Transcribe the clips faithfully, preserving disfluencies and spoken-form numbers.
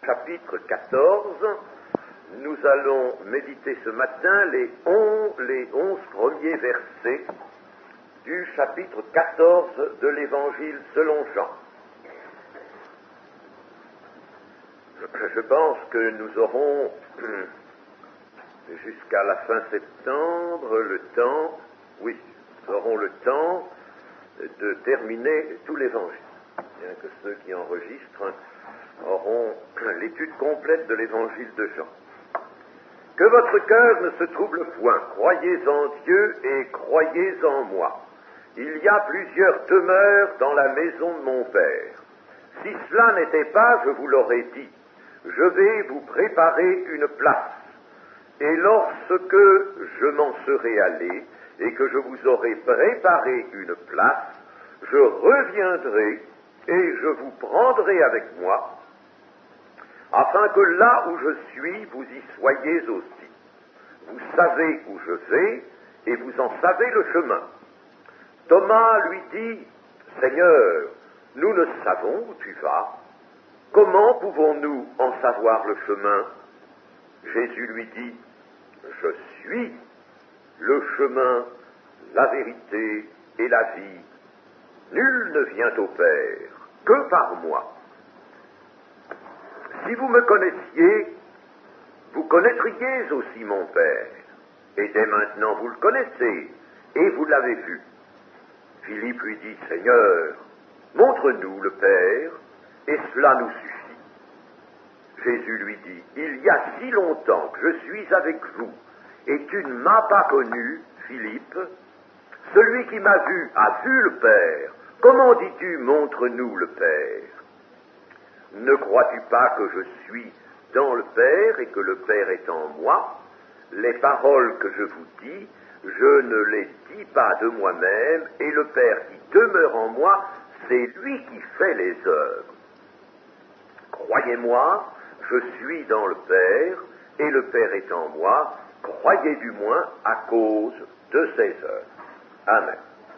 Chapitre quatorze, nous allons méditer ce matin les onze, les onze premiers versets du chapitre quatorze de l'Évangile selon Jean. Je pense que nous aurons jusqu'à la fin septembre le temps, oui, nous aurons le temps de terminer tout l'Évangile, bien que ceux qui enregistrent auront l'étude complète de l'Évangile de Jean. Que votre cœur ne se trouble point, croyez en Dieu et croyez en moi. Il y a plusieurs demeures dans la maison de mon Père. Si cela n'était pas, je vous l'aurais dit, je vais vous préparer une place. Et lorsque je m'en serai allé et que je vous aurai préparé une place, je reviendrai et je vous prendrai avec moi, afin que là où je suis, vous y soyez aussi. Vous savez où je vais, et vous en savez le chemin. Thomas lui dit, « Seigneur, nous ne savons où tu vas. Comment pouvons-nous en savoir le chemin ?» Jésus lui dit, « Je suis le chemin, la vérité et la vie. Nul ne vient au Père que par moi. Si vous me connaissiez, vous connaîtriez aussi mon Père. Et dès maintenant vous le connaissez, et vous l'avez vu. » Philippe lui dit, « Seigneur, montre-nous le Père, et cela nous suffit. » Jésus lui dit, « Il y a si longtemps que je suis avec vous, et tu ne m'as pas connu, Philippe. Celui qui m'a vu a vu le Père. Comment dis-tu, montre-nous le Père? Ne crois-tu pas que je suis dans le Père et que le Père est en moi? Les paroles que je vous dis, je ne les dis pas de moi-même, et le Père qui demeure en moi, c'est lui qui fait les œuvres. Croyez-moi, je suis dans le Père, et le Père est en moi, croyez du moins à cause de ses œuvres. Amen.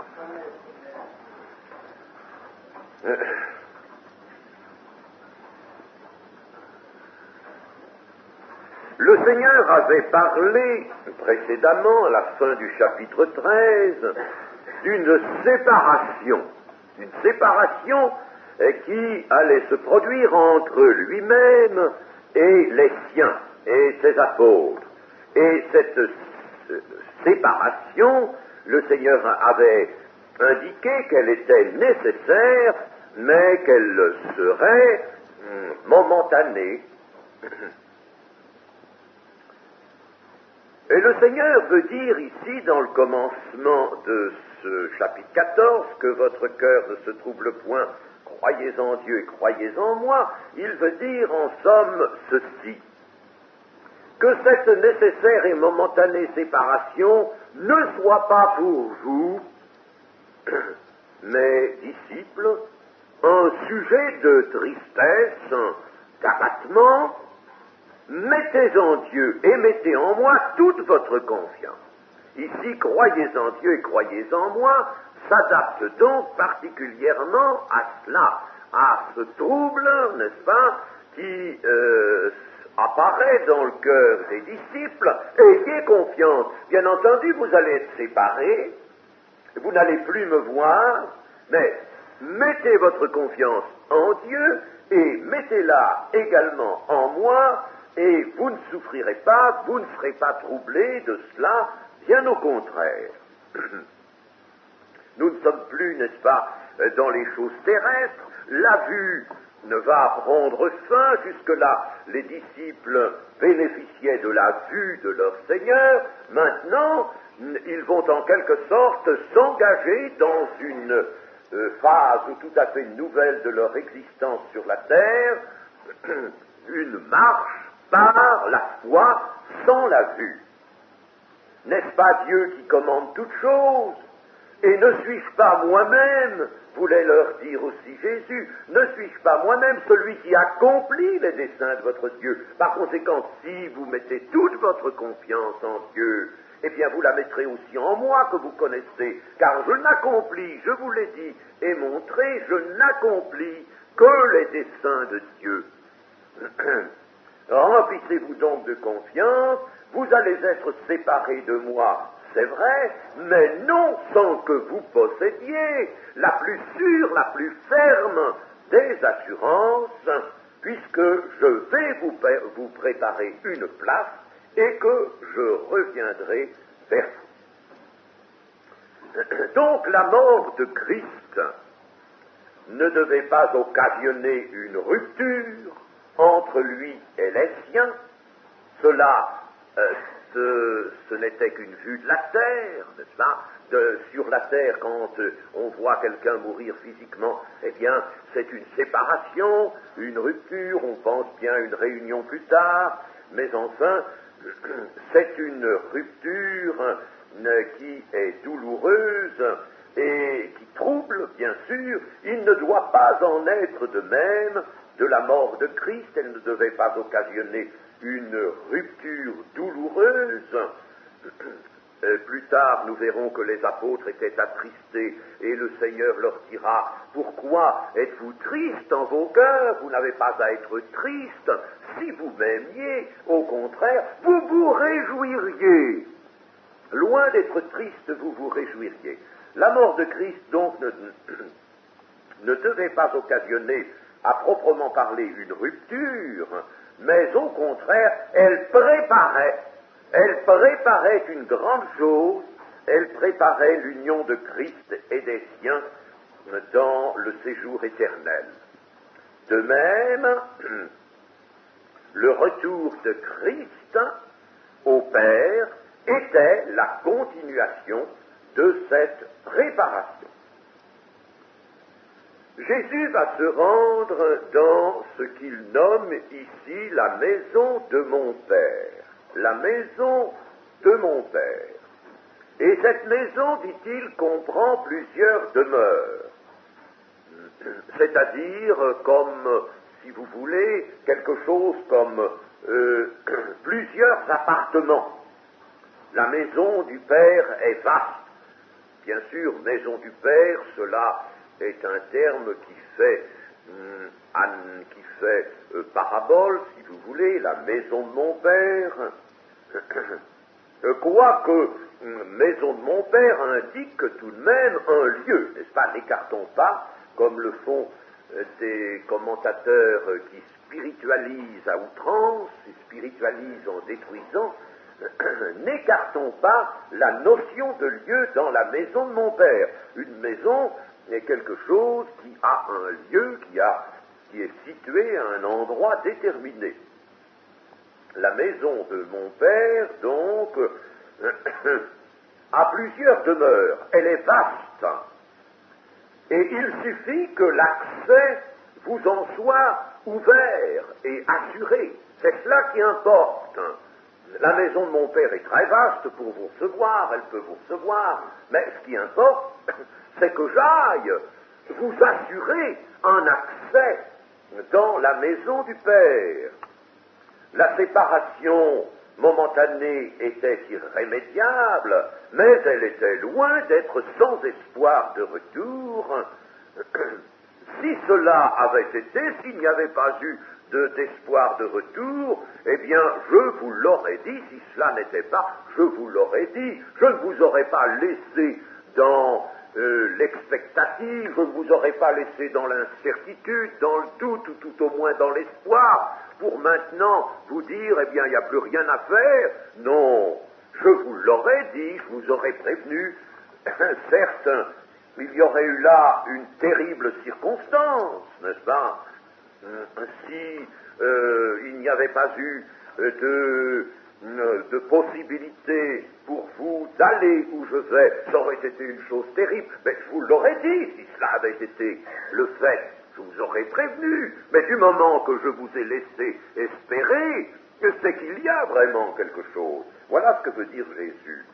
Le Seigneur avait parlé précédemment, à la fin du chapitre treize, d'une séparation, d'une séparation qui allait se produire entre lui-même et les siens, et ses apôtres. Et cette séparation, le Seigneur avait indiqué qu'elle était nécessaire, mais qu'elle serait momentanée. Et le Seigneur veut dire ici, dans le commencement de ce chapitre quatorze, que votre cœur ne se trouble point, croyez en Dieu et croyez en moi, il veut dire en somme ceci, que cette nécessaire et momentanée séparation ne soit pas pour vous, mes disciples, un sujet de tristesse, d'abattement. Mettez en Dieu et mettez en moi toute votre confiance. Ici, croyez en Dieu et croyez en moi, s'adapte donc particulièrement à cela, à ce trouble, n'est-ce pas, qui euh, apparaît dans le cœur des disciples. Ayez confiance. Bien entendu, vous allez être séparés, vous n'allez plus me voir, mais mettez votre confiance en Dieu et mettez-la également en moi, et vous ne souffrirez pas, vous ne serez pas troublés de cela, bien au contraire. Nous ne sommes plus, n'est-ce pas, dans les choses terrestres, la vue ne va prendre fin, jusque-là les disciples bénéficiaient de la vue de leur Seigneur, maintenant ils vont en quelque sorte s'engager dans une euh, phase tout à fait nouvelle de leur existence sur la terre, une marche par la foi sans la vue. N'est-ce pas Dieu qui commande toutes choses? Et ne suis-je pas moi-même, voulait leur dire aussi Jésus, ne suis-je pas moi-même celui qui accomplit les desseins de votre Dieu? Par conséquent, si vous mettez toute votre confiance en Dieu, eh bien vous la mettrez aussi en moi que vous connaissez, car je n'accomplis, je vous l'ai dit et montré, je n'accomplis que les desseins de Dieu. Remplissez-vous donc de confiance, vous allez être séparés de moi, c'est vrai, mais non sans que vous possédiez la plus sûre, la plus ferme des assurances, puisque je vais vous, vous préparer une place et que je reviendrai vers vous. Donc la mort de Christ ne devait pas occasionner une rupture entre lui et les siens. Cela, euh, ce, ce n'était qu'une vue de la terre, n'est-ce pas? De, sur la terre, quand euh, on voit quelqu'un mourir physiquement, eh bien, c'est une séparation, une rupture, on pense bien à une réunion plus tard, mais enfin, c'est une rupture euh, qui est douloureuse et qui trouble, bien sûr. Il ne doit pas en être de même de la mort de Christ. Elle ne devait pas occasionner une rupture douloureuse. Euh, plus tard, nous verrons que les apôtres étaient attristés et le Seigneur leur dira: pourquoi êtes-vous tristes en vos cœurs? Vous n'avez pas à être tristes. Si vous m'aimiez, au contraire, vous vous réjouiriez. Loin d'être triste, vous vous réjouiriez. La mort de Christ, donc, ne, ne devait pas occasionner, à proprement parler, une rupture, mais au contraire, elle préparait, elle préparait une grande chose, elle préparait l'union de Christ et des siens dans le séjour éternel. De même, le retour de Christ au Père était la continuation de cette préparation. Jésus va se rendre dans ce qu'il nomme ici la maison de mon Père. La maison de mon Père. Et cette maison, dit-il, comprend plusieurs demeures. C'est-à-dire comme, si vous voulez, quelque chose comme euh, plusieurs appartements. La maison du Père est vaste. Bien sûr, maison du Père, cela est un terme qui fait, hum, an, qui fait euh, parabole, si vous voulez, la maison de mon Père. Quoique hum, maison de mon Père indique tout de même un lieu, n'est-ce pas? N'écartons pas, comme le font euh, des commentateurs euh, qui spiritualisent à outrance, et spiritualisent en détruisant, n'écartons pas la notion de lieu dans la maison de mon Père. Une maison est quelque chose qui a un lieu, qui, a, qui est situé à un endroit déterminé. La maison de mon Père, donc, a plusieurs demeures. Elle est vaste. Et il suffit que l'accès vous en soit ouvert et assuré. C'est cela qui importe. La maison de mon Père est très vaste pour vous recevoir, elle peut vous recevoir, mais ce qui importe, c'est que j'aille vous assurer un accès dans la maison du Père. La séparation momentanée était irrémédiable, mais elle était loin d'être sans espoir de retour. Si cela avait été, s'il n'y avait pas eu de, d'espoir de retour, eh bien, je vous l'aurais dit, si cela n'était pas, je vous l'aurais dit, je ne vous aurais pas laissé dans euh, l'expectative, je ne vous aurais pas laissé dans l'incertitude, dans le doute, ou tout au moins dans l'espoir, pour maintenant vous dire, eh bien, il n'y a plus rien à faire. Non, je vous l'aurais dit, je vous aurais prévenu, certes, il y aurait eu là une terrible circonstance, n'est-ce pas? Si euh, il n'y avait pas eu de, de possibilité pour vous d'aller où je vais, ça aurait été une chose terrible. Mais je vous l'aurais dit, si cela avait été le fait, je vous aurais prévenu. Mais du moment que je vous ai laissé espérer, c'est qu'il y a vraiment quelque chose. Voilà ce que veut dire Jésus.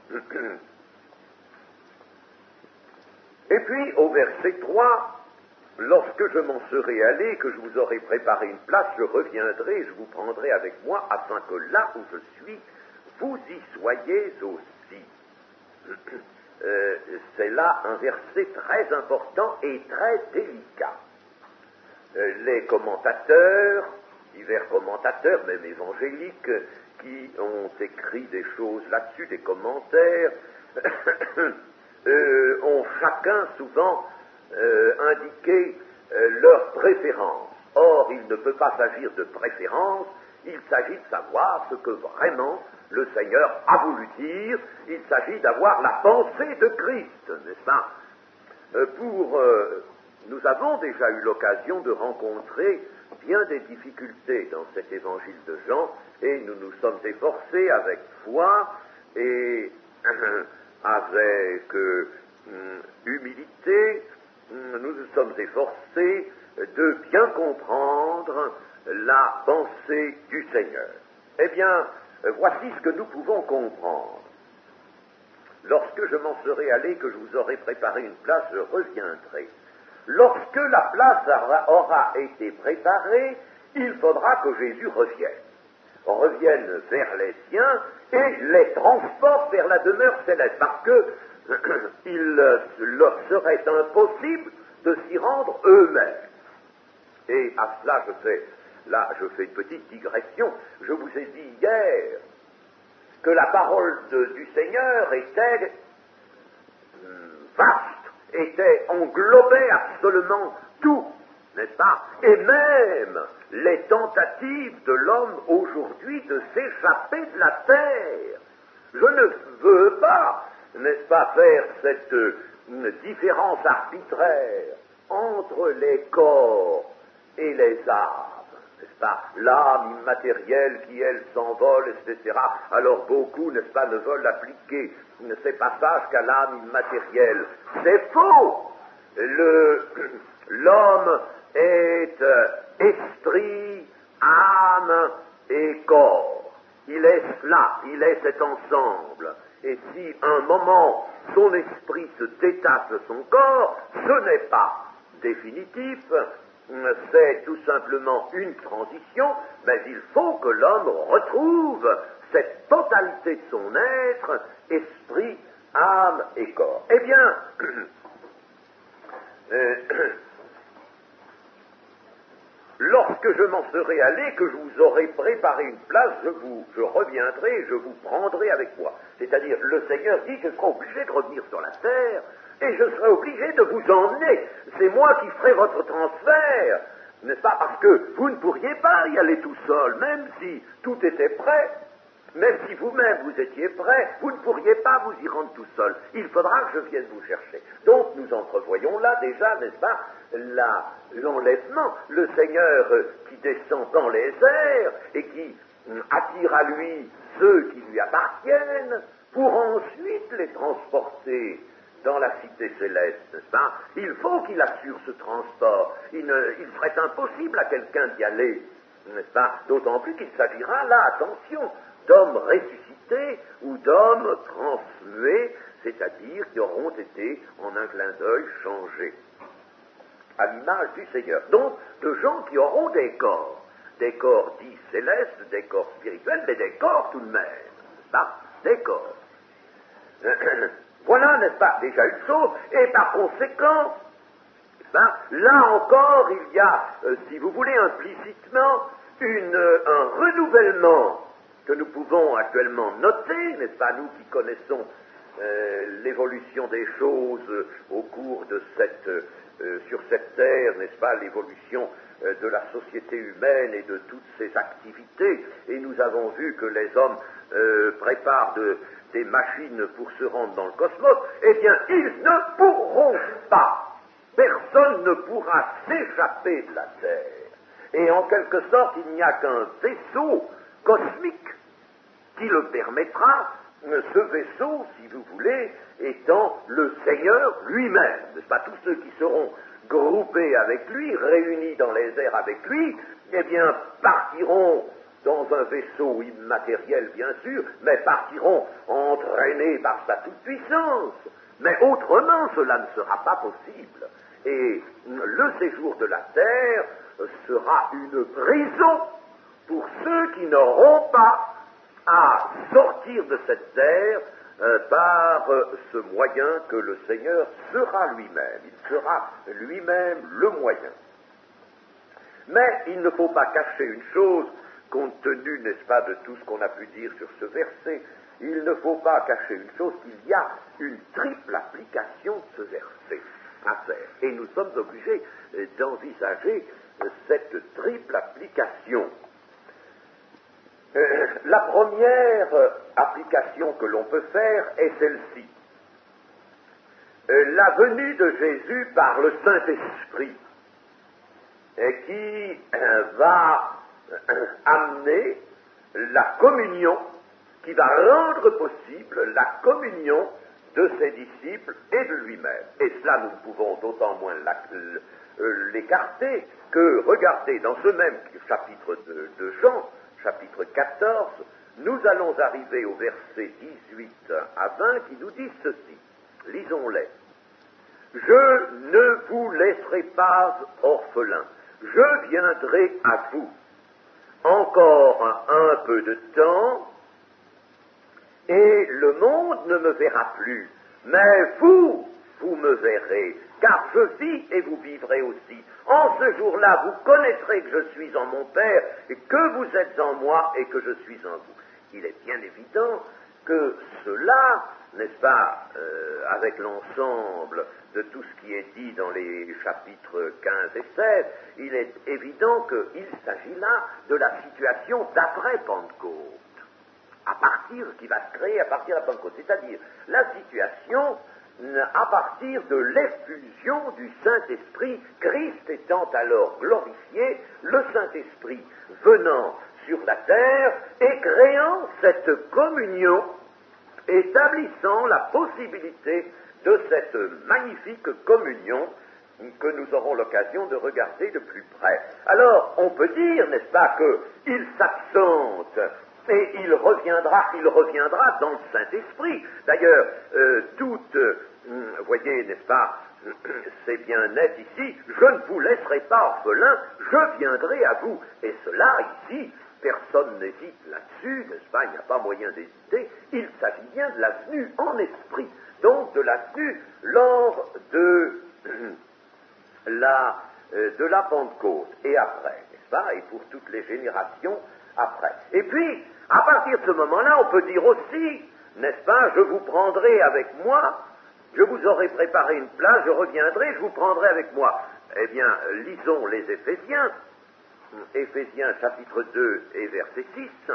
Et puis, au verset trois, lorsque je m'en serai allé, que je vous aurai préparé une place, je reviendrai, je vous prendrai avec moi, afin que là où je suis, vous y soyez aussi. Euh, c'est là un verset très important et très délicat. Euh, les commentateurs divers commentateurs, même évangéliques, qui ont écrit des choses là-dessus, des commentaires, euh, ont chacun souvent euh, indiqué euh, leur préférence. Or, il ne peut pas s'agir de préférence, il s'agit de savoir ce que vraiment le Seigneur a voulu dire, il s'agit d'avoir la pensée de Christ, n'est-ce pas? euh, Pour... Euh, nous avons déjà eu l'occasion de rencontrer bien des difficultés dans cet évangile de Jean, et nous nous sommes efforcés avec foi et euh, avec euh, humilité, nous nous sommes efforcés de bien comprendre la pensée du Seigneur. Eh bien, voici ce que nous pouvons comprendre. Lorsque je m'en serai allé, que je vous aurai préparé une place, je reviendrai. Lorsque la place aura été préparée, il faudra que Jésus revienne. Revienne vers les siens et les transporte vers la demeure céleste, parce que il leur serait impossible de s'y rendre eux-mêmes. Et à cela, je fais, là, je fais une petite digression. Je vous ai dit hier que la parole de, du Seigneur était hum, vaste, était, englobait absolument tout, n'est-ce pas? Et même les tentatives de l'homme aujourd'hui de s'échapper de la terre. Je ne veux pas, n'est-ce pas, faire cette euh, différence arbitraire entre les corps et les âmes, n'est-ce pas? L'âme immatérielle qui, elle, s'envole, et cetera. Alors beaucoup, n'est-ce pas, ne veulent appliquer ces passages qu'à l'âme immatérielle. C'est faux! Le, l'homme est euh, esprit, âme et corps. Il est cela, il est cet ensemble. Et si un moment son esprit se détache de son corps, ce n'est pas définitif, c'est tout simplement une transition, mais il faut que l'homme retrouve cette totalité de son être, esprit, âme et corps. Eh bien, euh, lorsque je m'en serai allé, que je vous aurai préparé une place, je vous, je reviendrai et je vous prendrai avec moi. C'est-à-dire, le Seigneur dit que je serai obligé de revenir sur la terre, et je serai obligé de vous emmener. C'est moi qui ferai votre transfert, n'est-ce pas? Parce que vous ne pourriez pas y aller tout seul, même si tout était prêt. Même si vous-même vous étiez prêt, vous ne pourriez pas vous y rendre tout seul. Il faudra que je vienne vous chercher. Donc nous entrevoyons là déjà, n'est-ce pas, la, l'enlèvement, le Seigneur qui descend dans les airs et qui attire à lui ceux qui lui appartiennent pour ensuite les transporter dans la cité céleste, n'est-ce pas? Il faut qu'il assure ce transport. Il, ne, il serait impossible à quelqu'un d'y aller, n'est-ce pas? D'autant plus qu'il s'agira là, attention, d'hommes ressuscités ou d'hommes transmués, c'est-à-dire qui auront été, en un clin d'œil, changés à l'image du Seigneur. Donc, de gens qui auront des corps, des corps dits célestes, des corps spirituels, mais des corps tout de même, n'est-ce pas? Des corps. Voilà, n'est-ce pas, déjà une chose, et par conséquent, ben, là encore, il y a, euh, si vous voulez, implicitement, une, euh, un renouvellement que nous pouvons actuellement noter, n'est-ce pas, nous qui connaissons euh, l'évolution des choses euh, au cours de cette, euh, sur cette terre, n'est-ce pas, l'évolution euh, de la société humaine et de toutes ses activités, et nous avons vu que les hommes euh, préparent de, des machines pour se rendre dans le cosmos, eh bien, ils ne pourront pas, personne ne pourra s'échapper de la Terre, et en quelque sorte, il n'y a qu'un vaisseau cosmique qui le permettra, ce vaisseau, si vous voulez, étant le Seigneur lui-même, n'est-ce pas? Tous ceux qui seront groupés avec lui, réunis dans les airs avec lui, eh bien, partiront dans un vaisseau immatériel, bien sûr, mais partiront entraînés par sa toute-puissance. Mais autrement, cela ne sera pas possible. Et le séjour de la terre sera une prison pour ceux qui n'auront pas à sortir de cette terre euh, par euh, ce moyen que le Seigneur sera lui-même. Il sera lui-même le moyen. Mais il ne faut pas cacher une chose, compte tenu, n'est-ce pas, de tout ce qu'on a pu dire sur ce verset, il ne faut pas cacher une chose, qu'il y a une triple application de ce verset à faire. Et nous sommes obligés d'envisager cette triple application. Euh, la première application que l'on peut faire est celle-ci. Euh, la venue de Jésus par le Saint-Esprit, et qui euh, va euh, amener la communion, qui va rendre possible la communion de ses disciples et de lui-même. Et cela, nous ne pouvons d'autant moins l'écarter que, regardez, dans ce même chapitre de, de Jean, chapitre quatorze, nous allons arriver au verset dix-huit à vingt qui nous disent ceci. Lisons-les. « Je ne vous laisserai pas orphelins, je viendrai à vous. Encore un peu de temps, et le monde ne me verra plus, mais vous, vous me verrez, car je vis et vous vivrez aussi. En ce jour-là, vous connaîtrez que je suis en mon Père, et que vous êtes en moi, et que je suis en vous. » Il est bien évident que cela, n'est-ce pas, euh, avec l'ensemble de tout ce qui est dit dans les chapitres quinze et seize, il est évident qu'il s'agit là de la situation d'après Pentecôte, à partir, qui va se créer à partir de Pentecôte, c'est-à-dire la situation à partir de l'effusion du Saint-Esprit, Christ étant alors glorifié, le Saint-Esprit venant sur la terre et créant cette communion, établissant la possibilité de cette magnifique communion que nous aurons l'occasion de regarder de plus près. Alors, on peut dire, n'est-ce pas, qu'il s'absente et il reviendra, il reviendra dans le Saint-Esprit. D'ailleurs, euh, toute, euh, vous voyez, n'est-ce pas, c'est bien net ici, je ne vous laisserai pas orphelins, je viendrai à vous. Et cela, ici, personne n'hésite là-dessus, n'est-ce pas, il n'y a pas moyen d'hésiter, il s'agit bien de la venue en esprit, donc de la venue lors de la, euh, de la Pentecôte, et après, n'est-ce pas, et pour toutes les générations après. Et puis, à partir de ce moment-là, on peut dire aussi, n'est-ce pas, je vous prendrai avec moi, je vous aurai préparé une place, je reviendrai, je vous prendrai avec moi. Eh bien, lisons les Éphésiens, Éphésiens chapitre deux et verset six,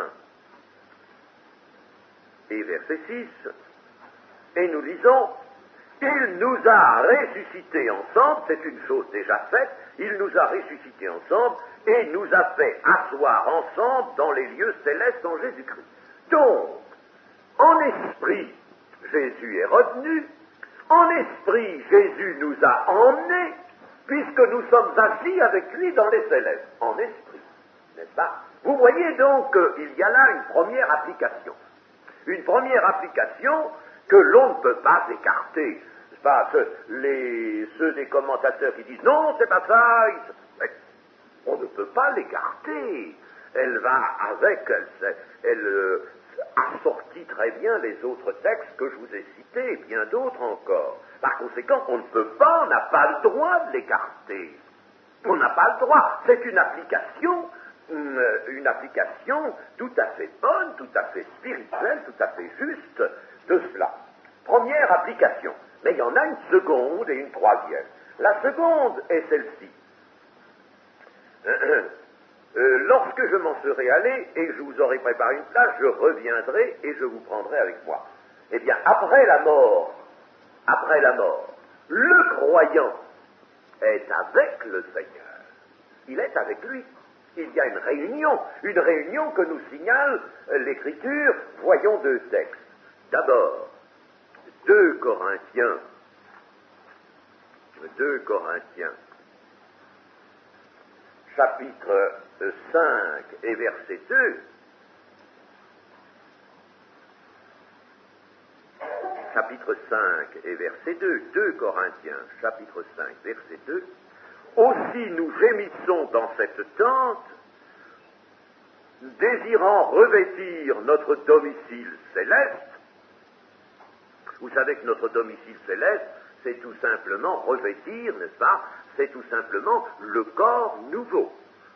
et verset six, et nous lisons, il nous a ressuscités ensemble, c'est une chose déjà faite, il nous a ressuscités ensemble, et nous a fait asseoir ensemble dans les lieux célestes en Jésus-Christ. Donc, en esprit, Jésus est revenu, en esprit, Jésus nous a emmenés, puisque nous sommes assis avec lui dans les célestes, en esprit, n'est-ce pas? Vous voyez donc qu'il y a là une première application. Une première application que l'on ne peut pas écarter. C'est pas que les, ceux des commentateurs qui disent non, c'est pas ça, ils, on ne peut pas l'écarter. Elle va avec, elle, elle euh, assortit très bien les autres textes que je vous ai cités, et bien d'autres encore. Par conséquent, on ne peut pas, on n'a pas le droit de l'écarter. On n'a pas le droit. C'est une application, une, une application tout à fait bonne, tout à fait spirituelle, tout à fait juste de cela. Première application. Mais il y en a une seconde et une troisième. La seconde est celle-ci. Euh, lorsque je m'en serai allé et que je vous aurai préparé une place, je reviendrai et je vous prendrai avec moi. Eh bien, après la mort, après la mort, le croyant est avec le Seigneur. Il est avec lui. Il y a une réunion, une réunion que nous signale l'Écriture. Voyons deux textes. D'abord, deux Corinthiens, deux Corinthiens, chapitre cinq et verset deux, chapitre cinq et verset deux, deux Corinthiens, chapitre cinq, verset deux, aussi nous gémissons dans cette tente, désirant revêtir notre domicile céleste. Vous savez que notre domicile céleste, c'est tout simplement revêtir, n'est-ce pas? C'est tout simplement le corps nouveau.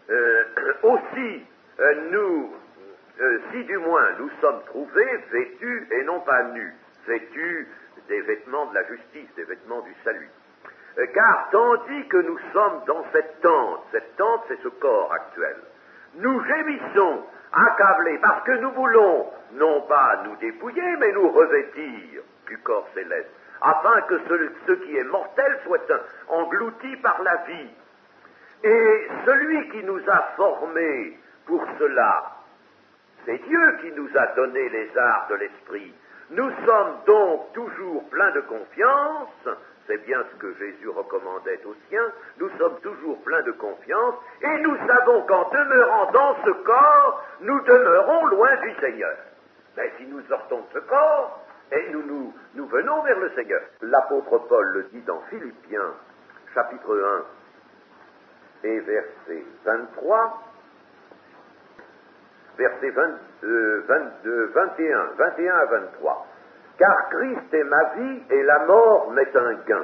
euh, aussi, euh, nous, euh, si du moins nous sommes trouvés vêtus et non pas nus, vêtus des vêtements de la justice, des vêtements du salut. Euh, car tandis que nous sommes dans cette tente, cette tente c'est ce corps actuel, nous gémissons, accablés, parce que nous voulons non pas nous dépouiller, mais nous revêtir du corps céleste, afin que ce, ce qui est mortel soit englouti par la vie. Et celui qui nous a formés pour cela, c'est Dieu qui nous a donné les arts de l'esprit. Nous sommes donc toujours pleins de confiance, c'est bien ce que Jésus recommandait aux siens, nous sommes toujours pleins de confiance, et nous savons qu'en demeurant dans ce corps, nous demeurons loin du Seigneur. Mais si nous sortons de ce corps, et nous, nous, nous venons vers le Seigneur. L'apôtre Paul le dit dans Philippiens, chapitre un, et verset vingt-trois, verset vingt, euh, vingt-deux, vingt et un, vingt et un à vingt-trois. Car Christ est ma vie et la mort m'est un gain.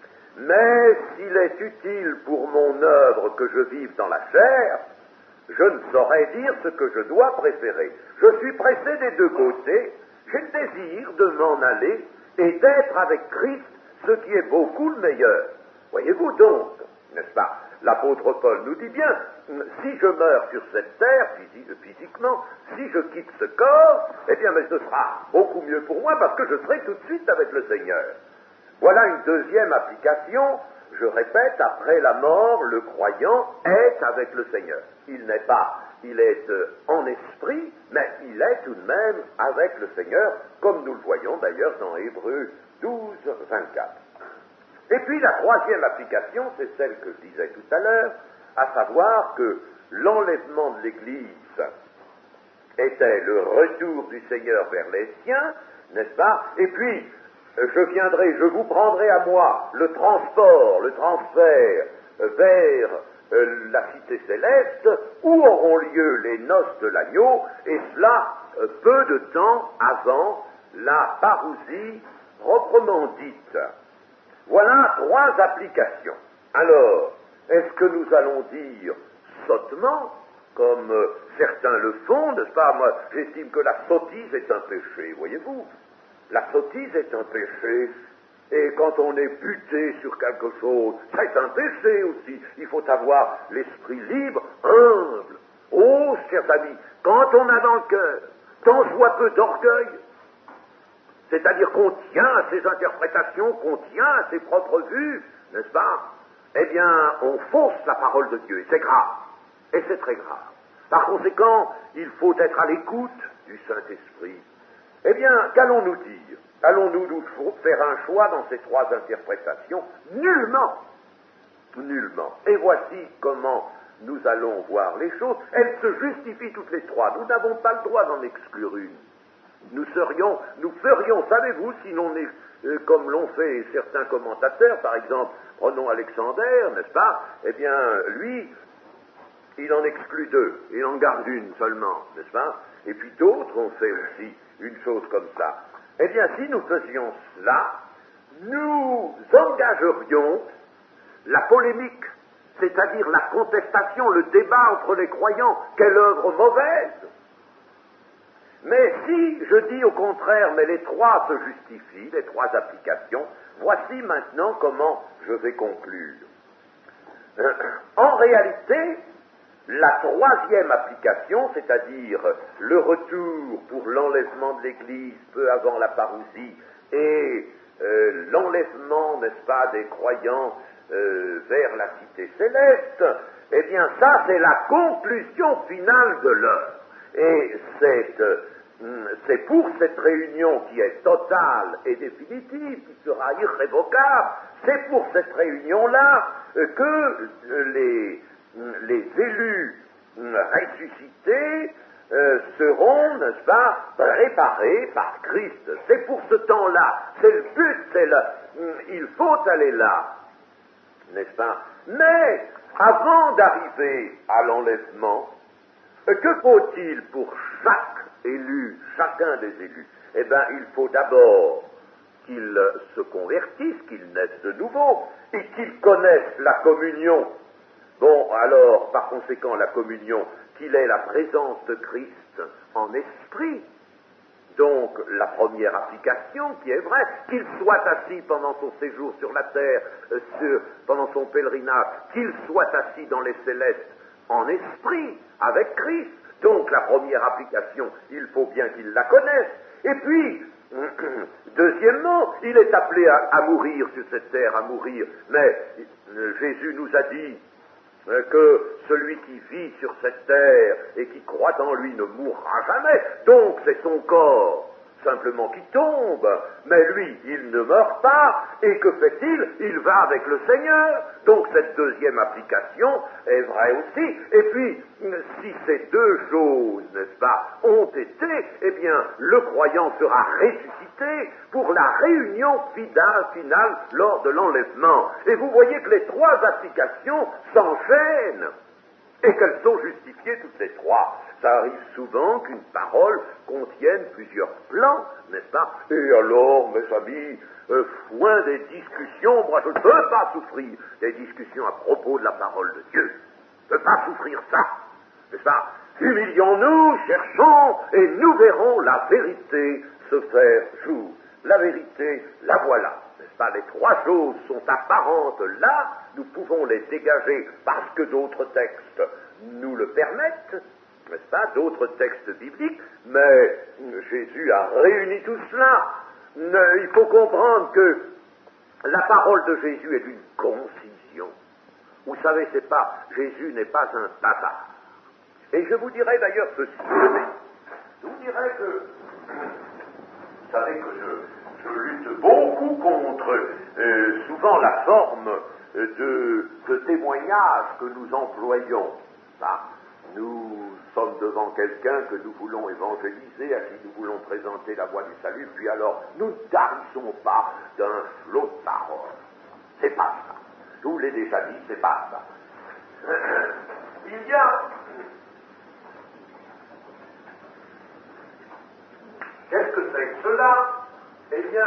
Mais s'il est utile pour mon œuvre que je vive dans la chair, je ne saurais dire ce que je dois préférer. Je suis pressé des deux côtés, j'ai le désir de m'en aller et d'être avec Christ, ce qui est beaucoup le meilleur. Voyez-vous donc, n'est-ce pas? L'apôtre Paul nous dit bien, si je meurs sur cette terre, physiquement, si je quitte ce corps, eh bien, mais ce sera beaucoup mieux pour moi parce que je serai tout de suite avec le Seigneur. Voilà une deuxième application. Je répète, après la mort, le croyant est avec le Seigneur. Il n'est pas, il est euh, en esprit, mais il est tout de même avec le Seigneur, comme nous le voyons d'ailleurs dans Hébreux douze, vingt-quatre. Et puis la troisième application, c'est celle que je disais tout à l'heure, à savoir que l'enlèvement de l'Église était le retour du Seigneur vers les siens, n'est-ce pas? Et puis, je viendrai, je vous prendrai à moi le transport, le transfert vers euh, la cité céleste, où auront lieu les noces de l'agneau, et cela euh, peu de temps avant la parousie proprement dite. Voilà trois applications. Alors, est-ce que nous allons dire sottement, comme euh, certains le font, n'est-ce pas? Moi, j'estime que la sottise est un péché, voyez-vous. La sottise est un péché, et quand on est buté sur quelque chose, c'est un péché aussi. Il faut avoir l'esprit libre, humble. Oh, chers amis, quand on a dans le cœur tant soit peu d'orgueil, c'est-à-dire qu'on tient à ses interprétations, qu'on tient à ses propres vues, n'est-ce pas? Eh bien, on fausse la parole de Dieu, et c'est grave, et c'est très grave. Par conséquent, il faut être à l'écoute du Saint-Esprit. Eh bien, qu'allons-nous dire? Allons-nous nous faire un choix dans ces trois interprétations? Nullement! Nullement. Et voici comment nous allons voir les choses. Elles se justifient toutes les trois. Nous n'avons pas le droit d'en exclure une. Nous serions, nous ferions, savez-vous, si l'on est, euh, comme l'ont fait certains commentateurs, par exemple, prenons Alexander, n'est-ce pas? Eh bien, lui, il en exclut deux, il en garde une seulement, n'est-ce pas? Et puis d'autres ont fait aussi une chose comme ça. Eh bien, si nous faisions cela, nous engagerions la polémique, c'est-à-dire la contestation, le débat entre les croyants. Quelle œuvre mauvaise! Mais si je dis au contraire, mais les trois se justifient, les trois applications, voici maintenant comment je vais conclure. Euh, en réalité, la troisième application, c'est-à-dire le retour pour l'enlèvement de l'Église peu avant la parousie et euh, l'enlèvement, n'est-ce pas, des croyants euh, vers la cité céleste, eh bien ça c'est la conclusion finale de l'œuvre. Et c'est, euh, c'est pour cette réunion qui est totale et définitive, qui sera irrévocable, c'est pour cette réunion-là euh, que euh, les, les élus euh, ressuscités euh, seront, n'est-ce pas, préparés par Christ. C'est pour ce temps-là, c'est le but, c'est le, euh, il faut aller là, n'est-ce pas? Mais avant d'arriver à l'enlèvement, que faut-il pour chaque élu, chacun des élus? Eh bien, il faut d'abord qu'ils se convertissent, qu'ils naissent de nouveau, et qu'ils connaissent la communion Bon, alors, par conséquent, la communion, qu'il est la présence de Christ en esprit. Donc, la première application qui est vraie, qu'il soit assis pendant son séjour sur la terre, euh, sur, pendant son pèlerinage, qu'il soit assis dans les célestes en esprit, avec Christ. Donc, la première application, il faut bien qu'il la connaisse. Et puis, deuxièmement, il est appelé à, à mourir sur cette terre, à mourir. Mais euh, Jésus nous a dit euh, que celui qui vit sur cette terre et qui croit en lui ne mourra jamais. Donc, c'est son corps simplement qui tombe, mais lui, il ne meurt pas, et que fait-il? Il va avec le Seigneur. Donc cette deuxième application est vraie aussi. Et puis, si ces deux choses, n'est-ce pas, ont été, eh bien, le croyant sera ressuscité pour la réunion finale, finale lors de l'enlèvement. Et vous voyez que les trois applications s'enchaînent, et qu'elles sont justifiées toutes les trois. Ça arrive souvent qu'une parole contienne plusieurs plans, n'est-ce pas? Et alors, mes amis, euh, foin des discussions, moi je ne peux pas souffrir des discussions à propos de la parole de Dieu. Je ne peux pas souffrir ça, n'est-ce pas? Humilions-nous, cherchons, et nous verrons la vérité se faire jour. La vérité, la voilà. N'est-ce pas? Les trois choses sont apparentes là, nous pouvons les dégager parce que d'autres textes nous le permettent, n'est-ce pas? D'autres textes bibliques, mais Jésus a réuni tout cela. Il faut comprendre que la parole de Jésus est d'une concision. Vous savez, c'est pas, Jésus n'est pas un bavard. Et je vous dirais d'ailleurs ceci, je vous dirais que, vous savez que je, je lutte beaucoup contre euh, souvent la forme de, de témoignage que nous employons. Bah, nous sommes devant quelqu'un que nous voulons évangéliser, à qui nous voulons présenter la voie du salut, puis alors nous ne tarissons pas d'un flot de paroles. C'est pas ça. Je vous l'ai déjà dit, c'est pas ça. Il y a... Qu'est-ce que c'est que cela? Eh bien,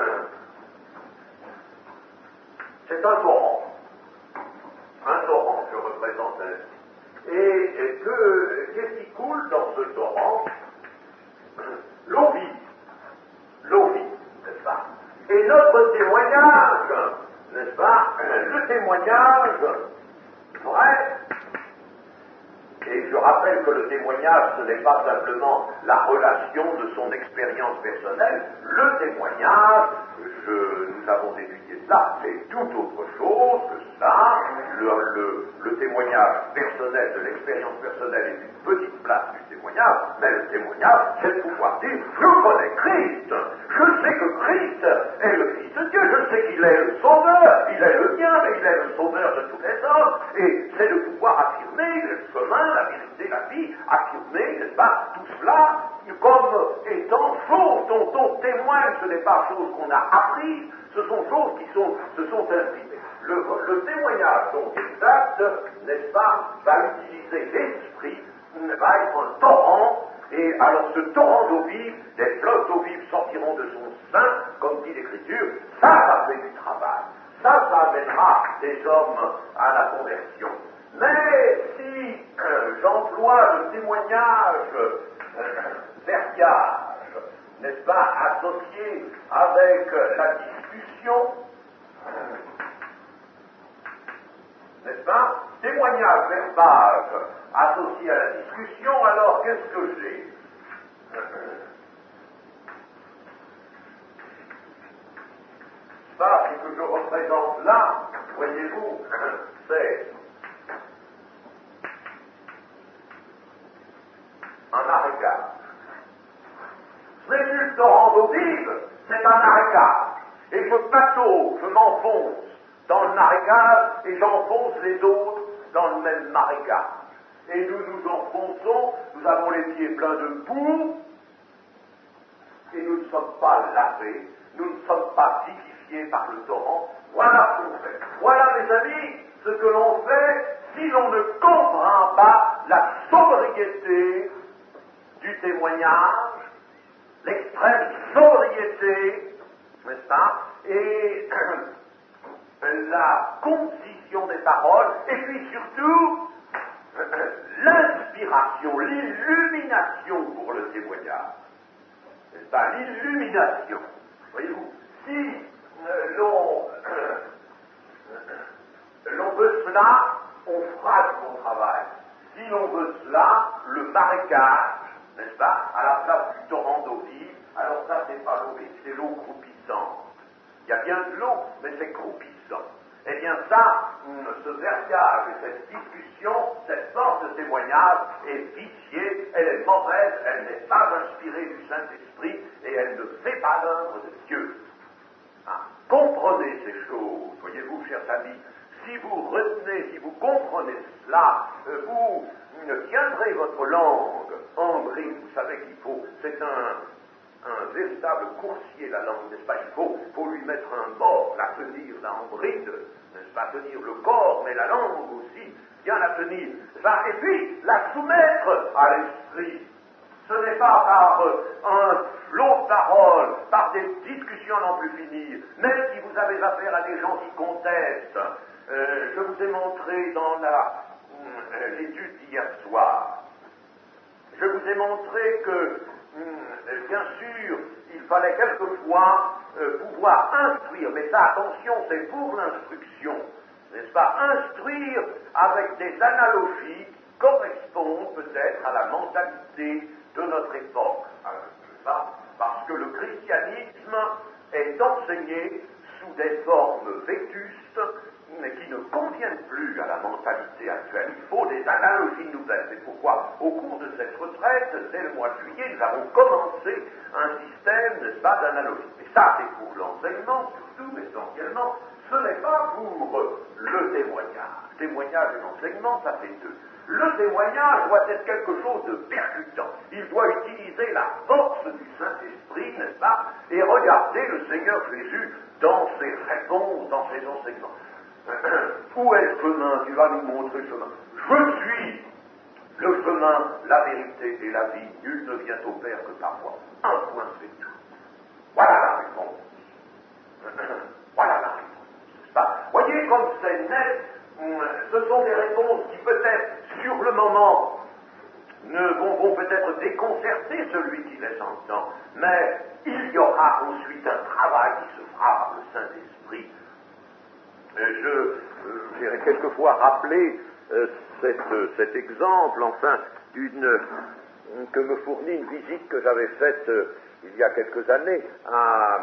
c'est un torrent. Un torrent, je représente ainsi. Et, et que, qu'est-ce qui coule dans ce torrent? L'eau vive. L'eau vive, n'est-ce pas? Et notre témoignage, n'est-ce pas? Le témoignage vrai. Et je rappelle que le témoignage, ce n'est pas simplement la relation de son expérience personnelle. Le témoignage, je, nous avons étudié cela, c'est tout autre chose que ça. Le, le, le témoignage personnel, de l'expérience personnelle est une petite place du témoignage, mais le témoignage, c'est de pouvoir dire, je connais Christ, je sais que Christ est le Fils de Dieu, je sais qu'il est le Sauveur, il est le mien, mais il est le Sauveur de tous les hommes, et c'est de pouvoir affirmer le chemin, la vérité, la vie, affirmer, n'est-ce pas, tout cela comme étant choses dont on témoigne, ce n'est pas choses qu'on a apprises, ce sont choses qui sont, se sont inscrites. Le, le témoignage donc exact, n'est-ce pas, va utiliser l'esprit, va être un torrent, et alors ce torrent d'eau vive, des flottes d'eau vive sortiront de son sein, comme dit l'Écriture, ça va faire du travail, ça, ça amènera des hommes à la conversion. Mais si euh, j'emploie le témoignage euh, verbiage, n'est-ce pas, associé avec euh, la discussion, euh, n'est-ce pas, témoignage verbal associé à la discussion, alors qu'est-ce que j'ai? Ça, ce que je représente là, voyez-vous, c'est un marécage. Ce n'est plus le torrent d'eau vive, c'est un marécage. Et je m'attauche, je m'enfonce dans le marécage et j'enfonce les autres dans le même marécage. Et nous nous enfonçons, nous avons les pieds pleins de boue, et nous ne sommes pas lavés, nous ne sommes pas vivifiés par le torrent. Voilà ce qu'on fait. Voilà, mes amis, ce que l'on fait si l'on ne comprend pas la sobriété du témoignage, l'extrême sobriété, n'est-ce pas, et la concision l'exposition des paroles, et puis surtout, l'inspiration, l'illumination pour le témoignage. N'est-ce pas? L'illumination. Voyez-vous, si euh, l'on, euh, l'on veut cela, on fera du bon travail. Si l'on veut cela, le marécage, n'est-ce pas, à la place du torrent d'eau vive, alors ça, c'est pas l'eau vive, c'est l'eau croupissante. Il y a bien de l'eau, mais c'est croupissant. Eh bien ça, ce verbiage et cette discussion, cette force de témoignage est viciée, elle est mauvaise, elle n'est pas inspirée du Saint-Esprit et elle ne fait pas l'œuvre de Dieu. Ah, comprenez ces choses, voyez-vous, chers amis, si vous retenez, si vous comprenez cela, euh, vous euh, tiendrez votre langue en bride. Vous savez qu'il faut, c'est un, un véritable coursier, la langue, n'est-ce pas? Il faut, faut lui mettre un bord, la tenir là en bride, n'est-ce pas? Tenir le corps, mais la langue aussi, bien la tenir. Ça, et puis, la soumettre à l'esprit. Ce n'est pas par euh, un flot de paroles, par des discussions à n'en plus finir, même si vous avez affaire à des gens qui contestent. Euh, je vous ai montré dans la, euh, l'étude d'hier soir, je vous ai montré que, euh, bien sûr, il fallait quelquefois euh, pouvoir instruire, mais ça, attention, c'est pour l'instruction, n'est-ce pas? Instruire avec des analogies qui correspondent peut-être à la mentalité de notre époque, hein, parce que le christianisme est enseigné sous des formes vétustes, mais qui ne conviennent plus à la mentalité actuelle. Il faut des analogies nouvelles. C'est pourquoi, au cours de cette retraite, dès le mois de juillet, nous avons commencé un système, n'est-ce pas, d'analogie. Et ça, c'est pour l'enseignement, surtout, essentiellement. Ce n'est pas pour le témoignage. Témoignage et l'enseignement, ça fait deux. Le témoignage doit être quelque chose de percutant. Il doit utiliser la force du Saint-Esprit, n'est-ce pas, et regarder le Seigneur Jésus dans ses réponses, dans ses enseignements. Où est le chemin? Tu vas nous montrer le chemin. Je suis le chemin, la vérité et la vie. Nul ne vient au Père que par moi. Un point, c'est tout. Voilà la réponse. Voilà la réponse. Pas? Voyez comme c'est net. Ce sont des réponses qui peut-être, sur le moment, ne vont, vont peut-être déconcerter celui qui les entend. Mais il y aura ensuite un travail qui se fera par le Saint-Esprit. Je, euh, j'ai quelquefois rappelé euh, cette, euh, cet exemple, enfin, d'une, euh, que me fournit une visite que j'avais faite euh, il y a quelques années à,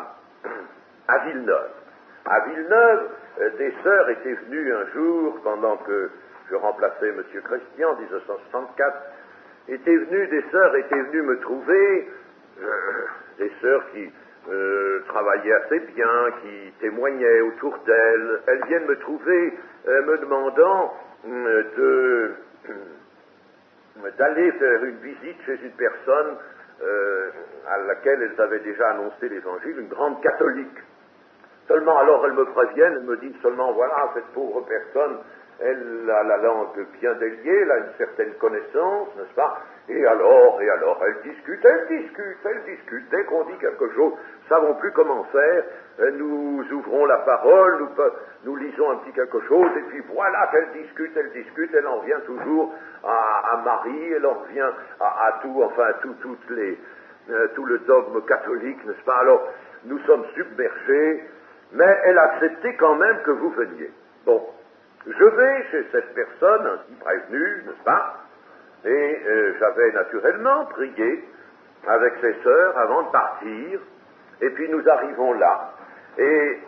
à Villeneuve. À Villeneuve, euh, des sœurs étaient venues un jour, pendant que je remplaçais M. Christian en dix-neuf cent soixante-quatre, étaient venues, des sœurs étaient venues me trouver, euh, des sœurs qui Euh, travaillaient assez bien, qui témoignaient autour d'elles. Elles viennent me trouver euh, me demandant euh, de, euh, d'aller faire une visite chez une personne euh, à laquelle elles avaient déjà annoncé l'évangile, une grande catholique. Seulement, alors elles me préviennent, elles me disent seulement, voilà, cette pauvre personne, elle a la langue bien déliée, elle a une certaine connaissance, n'est-ce pas? Et alors, et alors, elle discute, elle discute, elle discute. Dès qu'on dit quelque chose, nous ne savons plus comment faire, nous ouvrons la parole, nous, nous lisons un petit quelque chose, et puis voilà qu'elle discute, elle discute, elle en revient toujours à, à Marie, elle en revient à, à tout, enfin, à tout, toutes les, euh, tout le dogme catholique, n'est-ce pas? Alors, nous sommes submergés, mais elle a accepté quand même que vous veniez. Bon. Je vais chez cette personne, ainsi prévenue, n'est-ce pas? Et euh, j'avais naturellement prié avec ses sœurs avant de partir, et puis nous arrivons là. Et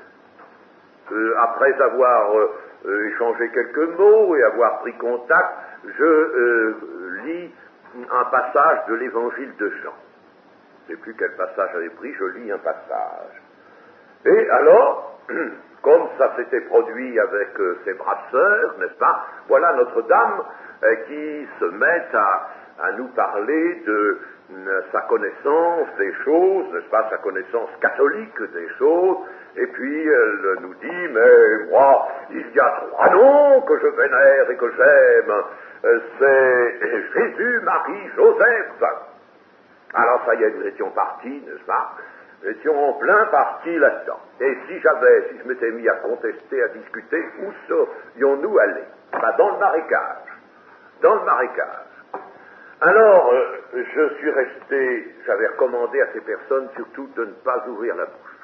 euh, après avoir euh, euh, échangé quelques mots et avoir pris contact, je euh, lis un passage de l'évangile de Jean. Je ne sais plus quel passage j'avais pris, je lis un passage. Et alors, comme ça s'était produit avec euh, ses braves sœurs, n'est-ce pas, voilà Notre-Dame euh, qui se met à, à nous parler de euh, sa connaissance des choses, n'est-ce pas, sa connaissance catholique des choses, et puis elle nous dit, mais moi, il y a trois noms que je vénère et que j'aime, euh, c'est Jésus, Marie, Joseph. Alors ça y est, nous étions partis, n'est-ce pas? étions en plein parti là-dedans. Et si j'avais, si je m'étais mis à contester, à discuter, où serions-nous allés? Ben, dans le marécage. Dans le marécage. Alors, euh, je suis resté, j'avais recommandé à ces personnes surtout de ne pas ouvrir la bouche.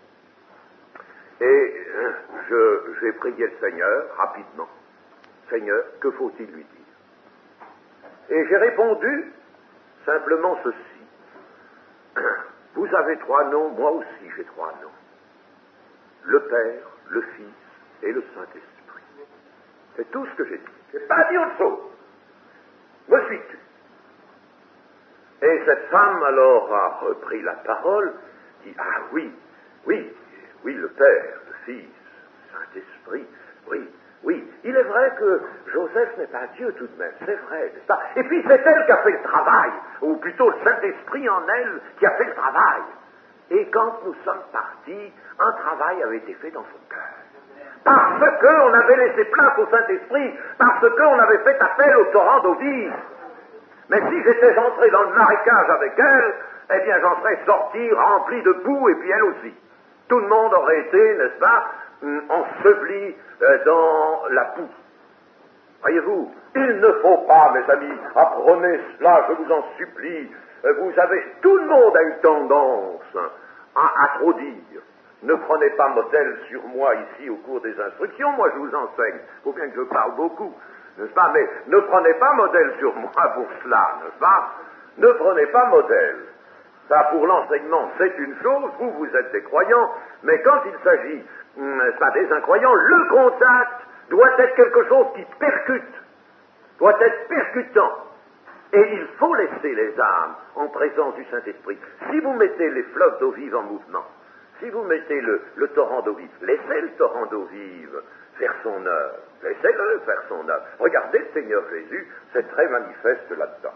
Et euh, je, j'ai prié le Seigneur rapidement. Seigneur, que faut-il lui dire? Et j'ai répondu simplement ceci. Vous avez trois noms, moi aussi j'ai trois noms. Le Père, le Fils et le Saint-Esprit. C'est tout ce que j'ai dit. Je n'ai pas dit autre chose. Me suis-tu? Et cette femme alors a repris la parole, dit, ah oui, oui, oui, le Père, le Fils, le Saint-Esprit, oui, oui. Il est vrai que Joseph n'est pas Dieu tout de même, c'est vrai, n'est-ce pas? Et puis c'est elle qui a fait le travail, ou plutôt le Saint-Esprit en elle qui a fait le travail. Et quand nous sommes partis, un travail avait été fait dans son cœur. Parce qu'on avait laissé place au Saint-Esprit, parce qu'on avait fait appel au torrent d'eau vive. Mais si j'étais entré dans le marécage avec elle, eh bien j'en serais sorti rempli de boue, et puis elle aussi. Tout le monde aurait été, n'est-ce pas, enseveli euh, dans la boue. Voyez-vous, il ne faut pas, mes amis, apprenez cela, je vous en supplie. Vous avez, tout le monde a eu tendance à, à trop dire. Ne prenez pas modèle sur moi ici au cours des instructions, moi je vous enseigne. Il faut bien que je parle beaucoup, n'est-ce pas? Mais ne prenez pas modèle sur moi pour cela, n'est-ce pas? Ne prenez pas modèle. Ça, pour l'enseignement, c'est une chose, vous, vous êtes des croyants, mais quand il s'agit, n'est-ce pas, des incroyants, le contact doit être quelque chose qui percute, doit être percutant. Et il faut laisser les âmes en présence du Saint-Esprit. Si vous mettez les fleuves d'eau vive en mouvement, si vous mettez le, le torrent d'eau vive, laissez le torrent d'eau vive faire son œuvre. Laissez-le faire son œuvre. Regardez le Seigneur Jésus, c'est très manifeste là-dedans.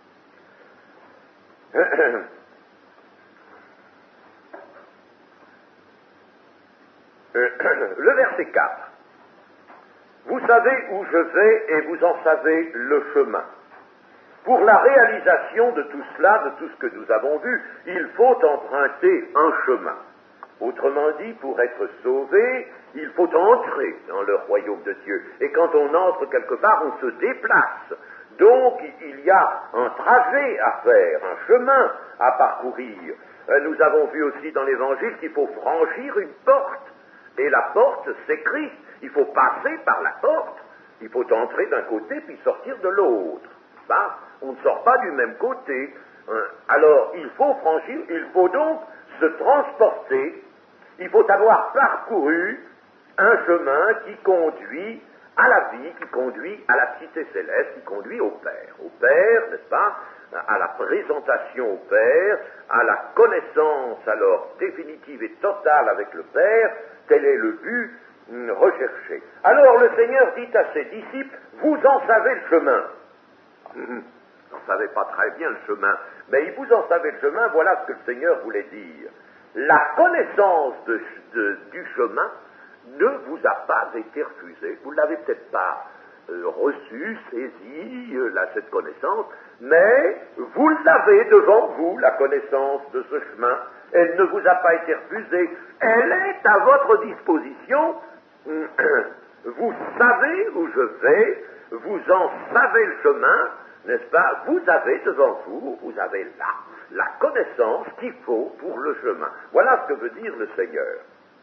Le verset quatre. Vous savez où je vais et vous en savez le chemin. Pour la réalisation de tout cela, de tout ce que nous avons vu, il faut emprunter un chemin. Autrement dit, pour être sauvé, il faut entrer dans le royaume de Dieu. Et quand on entre quelque part, on se déplace. Donc, il y a un trajet à faire, un chemin à parcourir. Nous avons vu aussi dans l'Évangile qu'il faut franchir une porte. Et la porte, c'est Christ. Il faut passer par la porte. Il faut entrer d'un côté puis sortir de l'autre. Bah, on ne sort pas du même côté. Alors, il faut franchir, il faut donc se transporter. Il faut avoir parcouru un chemin qui conduit à la vie, qui conduit à la cité céleste, qui conduit au Père. Au Père, n'est-ce pas? À la présentation au Père, à la connaissance alors définitive et totale avec le Père. Tel est le but hum, recherché. Alors le Seigneur dit à ses disciples, vous en savez le chemin. Hum, vous n'en savez pas très bien le chemin, mais vous en savez le chemin, voilà ce que le Seigneur voulait dire. La connaissance de, de, du chemin ne vous a pas été refusée. Vous ne l'avez peut-être pas euh, reçue, saisie, euh, là, cette connaissance, mais vous l'avez devant vous, la connaissance de ce chemin. Elle ne vous a pas été refusée. Elle est à votre disposition. Vous savez où je vais, vous en savez le chemin, n'est-ce pas? Vous avez devant vous, vous avez là, la connaissance qu'il faut pour le chemin. Voilà ce que veut dire le Seigneur.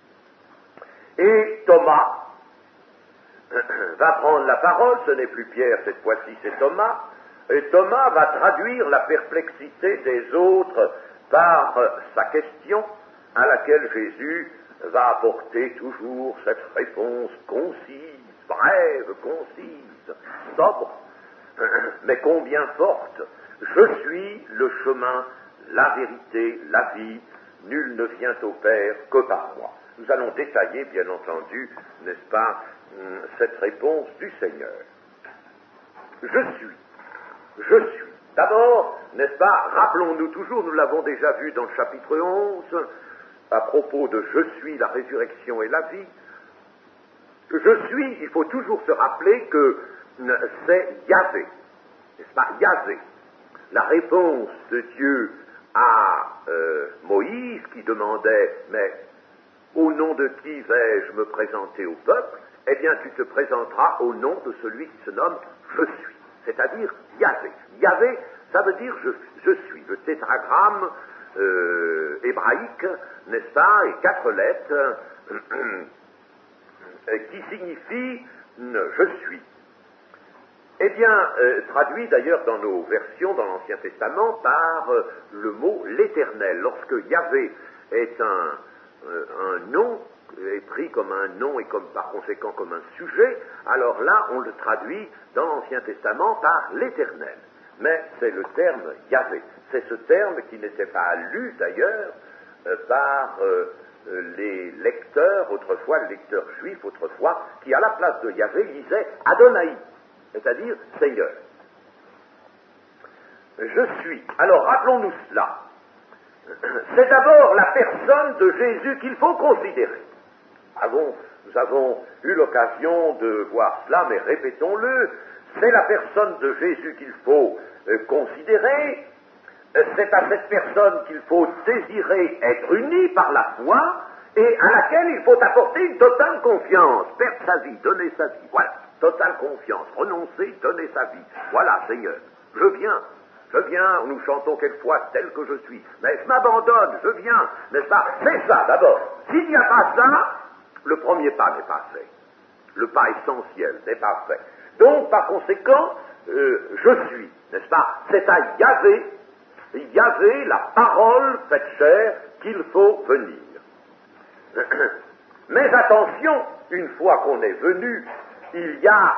Et Thomas va prendre la parole, ce n'est plus Pierre cette fois-ci, c'est Thomas, et Thomas va traduire la perplexité des autres par sa question à laquelle Jésus va apporter toujours cette réponse concise, brève, concise, sobre, mais combien forte. Je suis le chemin, la vérité, la vie, nul ne vient au Père que par moi. Nous allons détailler, bien entendu, n'est-ce pas, cette réponse du Seigneur. Je suis, je suis. D'abord, n'est-ce pas, rappelons-nous toujours, nous l'avons déjà vu dans le chapitre onze, à propos de « Je suis la résurrection et la vie ». Je suis, il faut toujours se rappeler que c'est Yahvé, n'est-ce pas, Yahvé. La réponse de Dieu à euh, Moïse qui demandait, mais au nom de qui vais-je me présenter au peuple? Eh bien, tu te présenteras au nom de celui qui se nomme Je suis, c'est-à-dire Yahvé. Yahvé, ça veut dire je, je suis, le tétragramme euh, hébraïque, n'est-ce pas, et quatre lettres qui signifient je suis. Eh bien, euh, traduit d'ailleurs dans nos versions dans l'Ancien Testament par euh, le mot l'Éternel. Lorsque Yahvé est un, euh, un nom, est pris comme un nom et comme par conséquent comme un sujet, alors là on le traduit dans l'Ancien Testament par l'Éternel. Mais c'est le terme Yahvé. C'est ce terme qui n'était pas lu d'ailleurs euh, par euh, les lecteurs autrefois, les lecteurs juifs autrefois, qui à la place de Yahvé lisaient Adonai, c'est-à-dire Seigneur. Je suis. Alors rappelons-nous cela. C'est d'abord la personne de Jésus qu'il faut considérer. Avons, nous avons eu l'occasion de voir cela, mais répétons-le, c'est la personne de Jésus qu'il faut euh, considérer, c'est à cette personne qu'il faut désirer être uni par la foi et à laquelle il faut apporter une totale confiance, perdre sa vie, donner sa vie, voilà, totale confiance, renoncer, donner sa vie, voilà Seigneur, je viens. Je viens, nous chantons quelquefois tel que je suis, mais je m'abandonne, je viens, n'est-ce pas? C'est ça d'abord. S'il n'y a pas ça, le premier pas n'est pas fait. Le pas essentiel n'est pas fait. Donc, par conséquent, euh, je suis, n'est-ce pas? C'est à Yahvé, Yahvé, la parole faite chair, qu'il faut venir. Mais attention, une fois qu'on est venu, il y a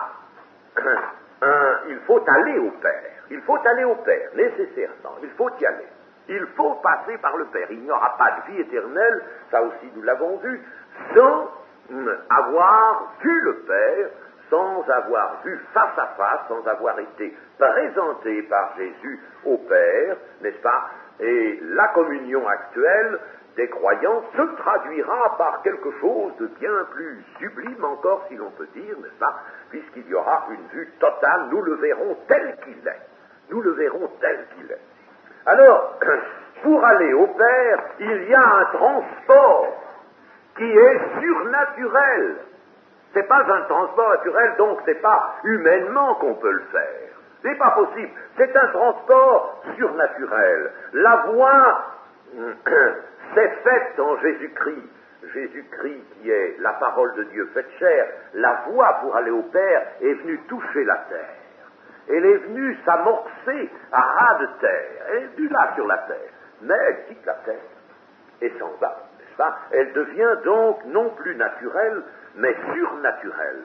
un, il faut aller au Père. Il faut aller au Père, nécessairement. Il faut y aller. Il faut passer par le Père. Il n'y aura pas de vie éternelle, ça aussi nous l'avons vu, sans avoir vu le Père, sans avoir vu face à face, sans avoir été présenté par Jésus au Père, n'est-ce pas? Et la communion actuelle des croyants se traduira par quelque chose de bien plus sublime encore, si l'on peut dire, n'est-ce pas? Puisqu'il y aura une vue totale, nous le verrons tel qu'il est. Nous le verrons tel qu'il est. Alors, pour aller au Père, il y a un transport qui est surnaturel. C'est pas un transport naturel, donc c'est pas humainement qu'on peut le faire. C'est pas possible. C'est un transport surnaturel. La voie s'est faite en Jésus-Christ. Jésus-Christ qui est la parole de Dieu faite chair. La voie pour aller au Père est venue toucher la terre. Elle est venue s'amorcer à ras de terre. Elle est venue là sur la terre. Mais elle quitte la terre et s'en va, n'est-ce pas? Elle devient donc non plus naturelle, mais surnaturelle.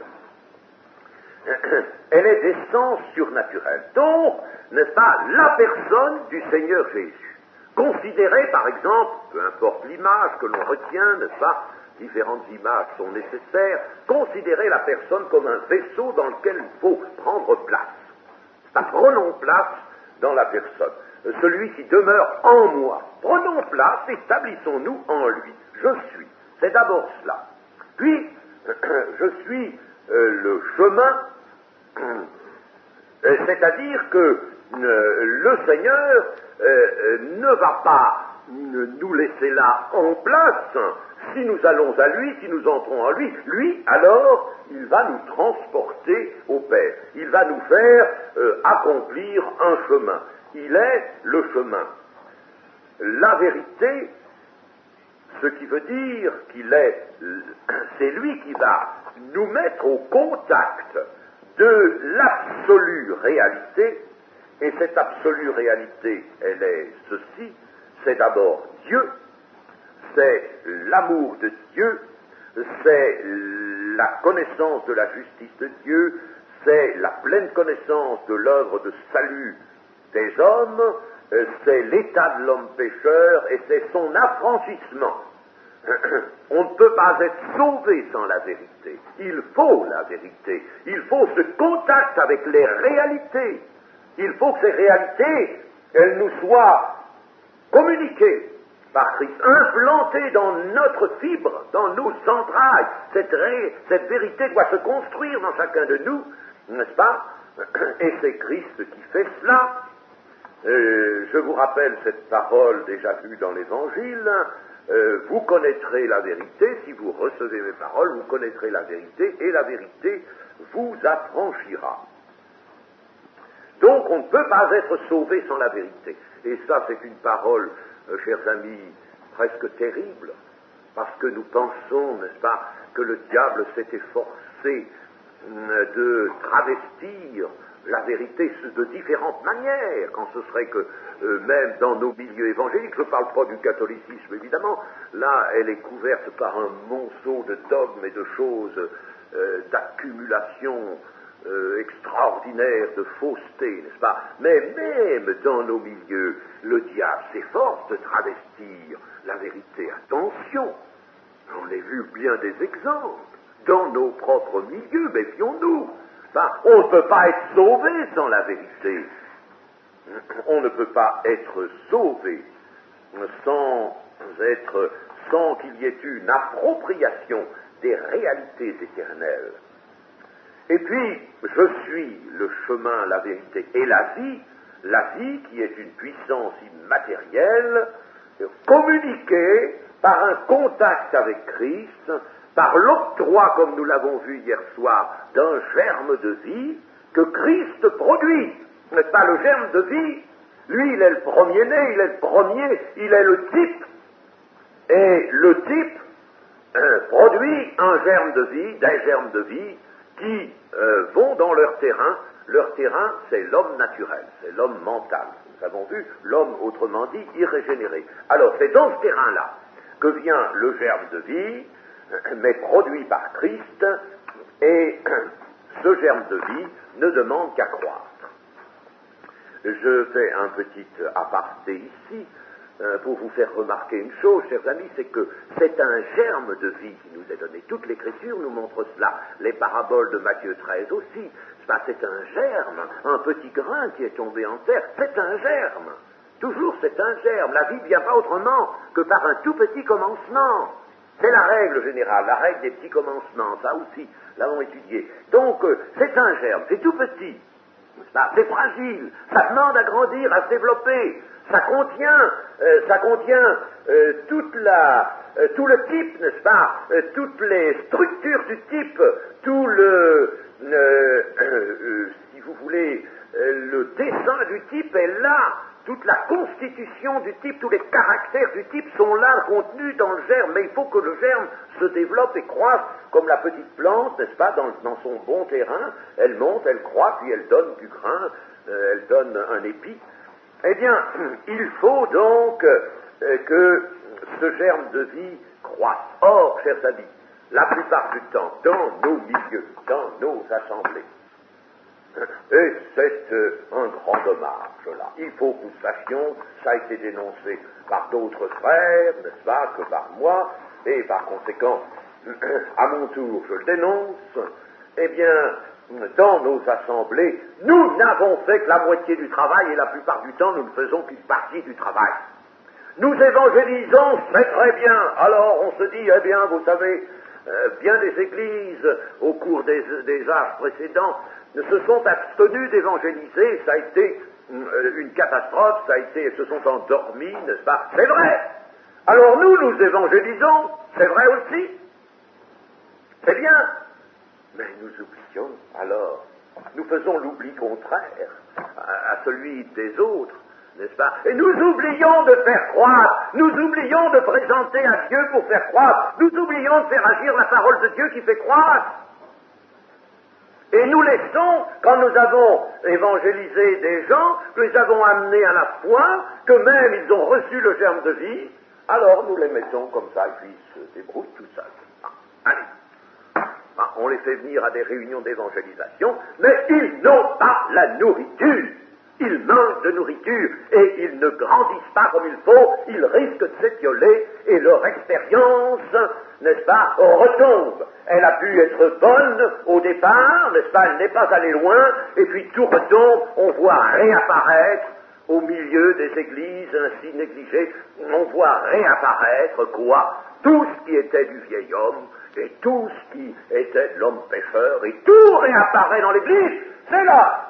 Elle est d'essence surnaturelle. Donc, n'est-ce pas, la personne du Seigneur Jésus. Considérez, par exemple, peu importe l'image que l'on retient, n'est-ce pas, différentes images sont nécessaires, considérez la personne comme un vaisseau dans lequel il faut prendre place. Prenons place dans la personne. Celui qui demeure en moi. Prenons place, établissons-nous en lui. Je suis. C'est d'abord cela. Puis, je suis euh, le chemin, euh, c'est-à-dire que euh, le Seigneur euh, ne va pas nous laisser là en place. Si nous allons à lui, si nous entrons en lui, lui, alors, il va nous transporter au Père. Il va nous faire euh, accomplir un chemin. Il est le chemin. La vérité, ce qui veut dire qu'il est, c'est lui qui va nous mettre au contact de l'absolue réalité, et cette absolue réalité, elle est ceci, c'est d'abord Dieu, c'est l'amour de Dieu, c'est la connaissance de la justice de Dieu, c'est la pleine connaissance de l'œuvre de salut des hommes, c'est l'état de l'homme pécheur et c'est son affranchissement. On ne peut pas être sauvé sans la vérité. Il faut la vérité. Il faut ce contact avec les réalités. Il faut que ces réalités, elles nous soient communiquées par Christ, implantées dans notre fibre, dans nos entrailles. Cette, ré, cette vérité doit se construire dans chacun de nous, n'est-ce pas? Et c'est Christ qui fait cela. Euh, je vous rappelle cette parole déjà vue dans l'Évangile. Euh, vous connaîtrez la vérité, si vous recevez mes paroles, vous connaîtrez la vérité, et la vérité vous affranchira. Donc on ne peut pas être sauvé sans la vérité. Et ça, c'est une parole, euh, chers amis, presque terrible, parce que nous pensons, n'est-ce pas, que le diable s'est efforcé euh, de travestir la vérité de différentes manières, quand ce serait que, euh, même dans nos milieux évangéliques, je ne parle pas du catholicisme évidemment, là elle est couverte par un monceau de dogmes et de choses, euh, d'accumulation euh, extraordinaire, de fausseté, n'est-ce pas? Mais même dans nos milieux, le diable s'efforce de travestir la vérité. Attention, j'en ai vu bien des exemples, dans nos propres milieux, méfions-nous. Ben, on ne peut pas être sauvé sans la vérité. On ne peut pas être sauvé sans être, sans qu'il y ait une appropriation des réalités éternelles. Et puis, je suis le chemin, la vérité et la vie, la vie qui est une puissance immatérielle, communiquée par un contact avec Christ, par l'octroi, comme nous l'avons vu hier soir, d'un germe de vie que Christ produit. N'est-ce pas, le germe de vie? Lui, il est le premier-né, il est le premier, il est le type. Et le type euh, produit un germe de vie, des germes de vie, qui euh, vont dans leur terrain. Leur terrain, c'est l'homme naturel, c'est l'homme mental. Nous avons vu l'homme, autrement dit, irrégénéré. Alors, c'est dans ce terrain-là que vient le germe de vie, mais produit par Christ, et ce germe de vie ne demande qu'à croître. Je fais un petit aparté ici, euh, pour vous faire remarquer une chose, chers amis, c'est que c'est un germe de vie qui nous est donné. Toute l'Écriture nous montre cela. Les paraboles de Matthieu treize aussi. C'est un germe, un petit grain qui est tombé en terre. C'est un germe. Toujours c'est un germe. La vie ne vient pas autrement que par un tout petit commencement. C'est la règle générale, la règle des petits commencements, ça aussi, l'avons étudié. Donc, euh, c'est un germe, c'est tout petit, c'est fragile, ça demande à grandir, à se développer, ça contient, euh, ça contient euh, toute la, euh, tout le type, n'est-ce pas, euh, toutes les structures du type, tout le, euh, euh, euh, si vous voulez, euh, le dessin du type est là. Toute la constitution du type, tous les caractères du type sont là, contenus dans le germe, mais il faut que le germe se développe et croisse comme la petite plante, n'est-ce pas, dans, dans son bon terrain. Elle monte, elle croît, puis elle donne du grain, euh, elle donne un épi. Eh bien, il faut donc euh, que ce germe de vie croisse. Or, chers amis, la plupart du temps, dans nos milieux, dans nos assemblées, et c'est euh, un grand dommage, là. Il faut que nous sachions, ça a été dénoncé par d'autres frères, n'est-ce pas, que par moi, et par conséquent, à mon tour, je le dénonce. Eh bien, dans nos assemblées, nous n'avons fait que la moitié du travail, et la plupart du temps, nous ne faisons qu'une partie du travail. Nous évangélisons, c'est très bien. Alors, on se dit, eh bien, vous savez, euh, bien des églises, au cours des, des âges précédents, se sont abstenus d'évangéliser, ça a été une catastrophe, ça a été, se sont endormis, n'est-ce pas? C'est vrai. Alors nous, nous évangélisons, c'est vrai aussi. C'est bien. Mais nous oublions, alors, nous faisons l'oubli contraire à, à celui des autres, n'est-ce pas? Et nous oublions de faire croire, nous oublions de présenter à Dieu pour faire croire, nous oublions de faire agir la parole de Dieu qui fait croire. Et nous laissons, quand nous avons évangélisé des gens, que nous avons amenés à la foi, que même ils ont reçu le germe de vie, alors nous les mettons comme ça, et puis ils se débrouillent tout seuls. Ah, allez. Ah, on les fait venir à des réunions d'évangélisation, mais ils n'ont pas la nourriture. Ils mangent de nourriture et ils ne grandissent pas comme il faut, ils risquent de s'étioler et leur expérience, n'est-ce pas, retombe. Elle a pu être bonne au départ, n'est-ce pas, elle n'est pas allée loin, et puis tout retombe, on voit réapparaître au milieu des églises ainsi négligées, on voit réapparaître quoi? Tout ce qui était du vieil homme, et tout ce qui était de l'homme pécheur, et tout réapparaît dans l'église, c'est là.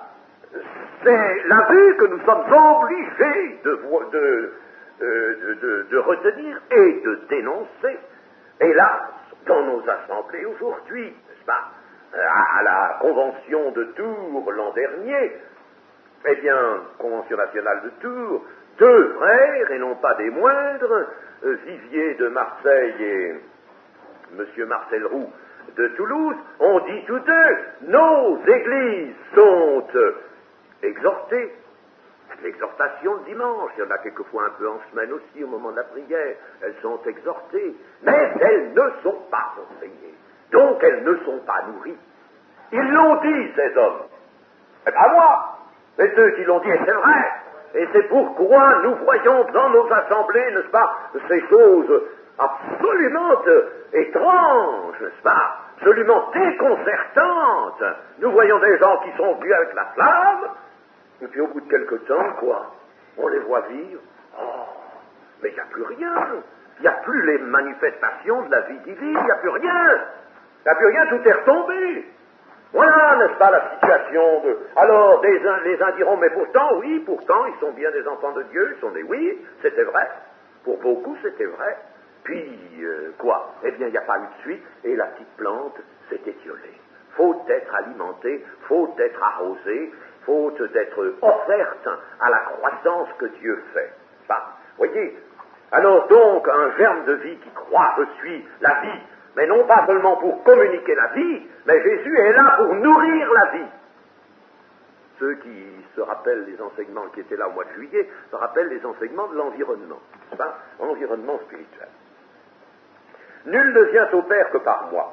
c'est la vue que nous sommes obligés de, de, de, de, de retenir et de dénoncer. Hélas, dans nos assemblées aujourd'hui, n'est-ce pas, à, à la Convention de Tours l'an dernier, eh bien, Convention nationale de Tours, deux frères, et non pas des moindres, Vivier de Marseille et M. Marcel Roux de Toulouse, ont dit tous deux, nos églises sont exhortées. L'exhortation le dimanche, il y en a quelquefois un peu en semaine aussi au moment de la prière, elles sont exhortées, mais elles ne sont pas enseignées, donc elles ne sont pas nourries. Ils l'ont dit, ces hommes, et pas moi, mais ceux qui l'ont dit, et c'est vrai, et c'est pourquoi nous voyons dans nos assemblées, n'est-ce pas, ces choses absolument étranges, n'est-ce pas, absolument déconcertantes. Nous voyons des gens qui sont venus avec la flamme, et puis au bout de quelque temps, quoi, on les voit vivre. Oh, mais il n'y a plus rien. Il n'y a plus les manifestations de la vie divine, il n'y a plus rien. Il n'y a plus rien, tout est retombé. Voilà, n'est-ce pas, la situation de... Alors, des uns, les uns diront, mais pourtant, oui, pourtant, ils sont bien des enfants de Dieu, ils sont des... Oui, c'était vrai. Pour beaucoup, c'était vrai. Puis, euh, quoi? Eh bien, il n'y a pas eu de suite, et la petite plante s'est étiolée. Faute d'être alimentée, faute d'être arrosée, faute d'être offerte à la croissance que Dieu fait. Bah, voyez, alors donc, un germe de vie qui croit, je suis la vie, mais non pas seulement pour communiquer la vie, mais Jésus est là pour nourrir la vie. Ceux qui se rappellent les enseignements qui étaient là au mois de juillet, se rappellent les enseignements de l'environnement, n'est-ce pas? Environnement spirituel. Nul ne vient au Père que par moi.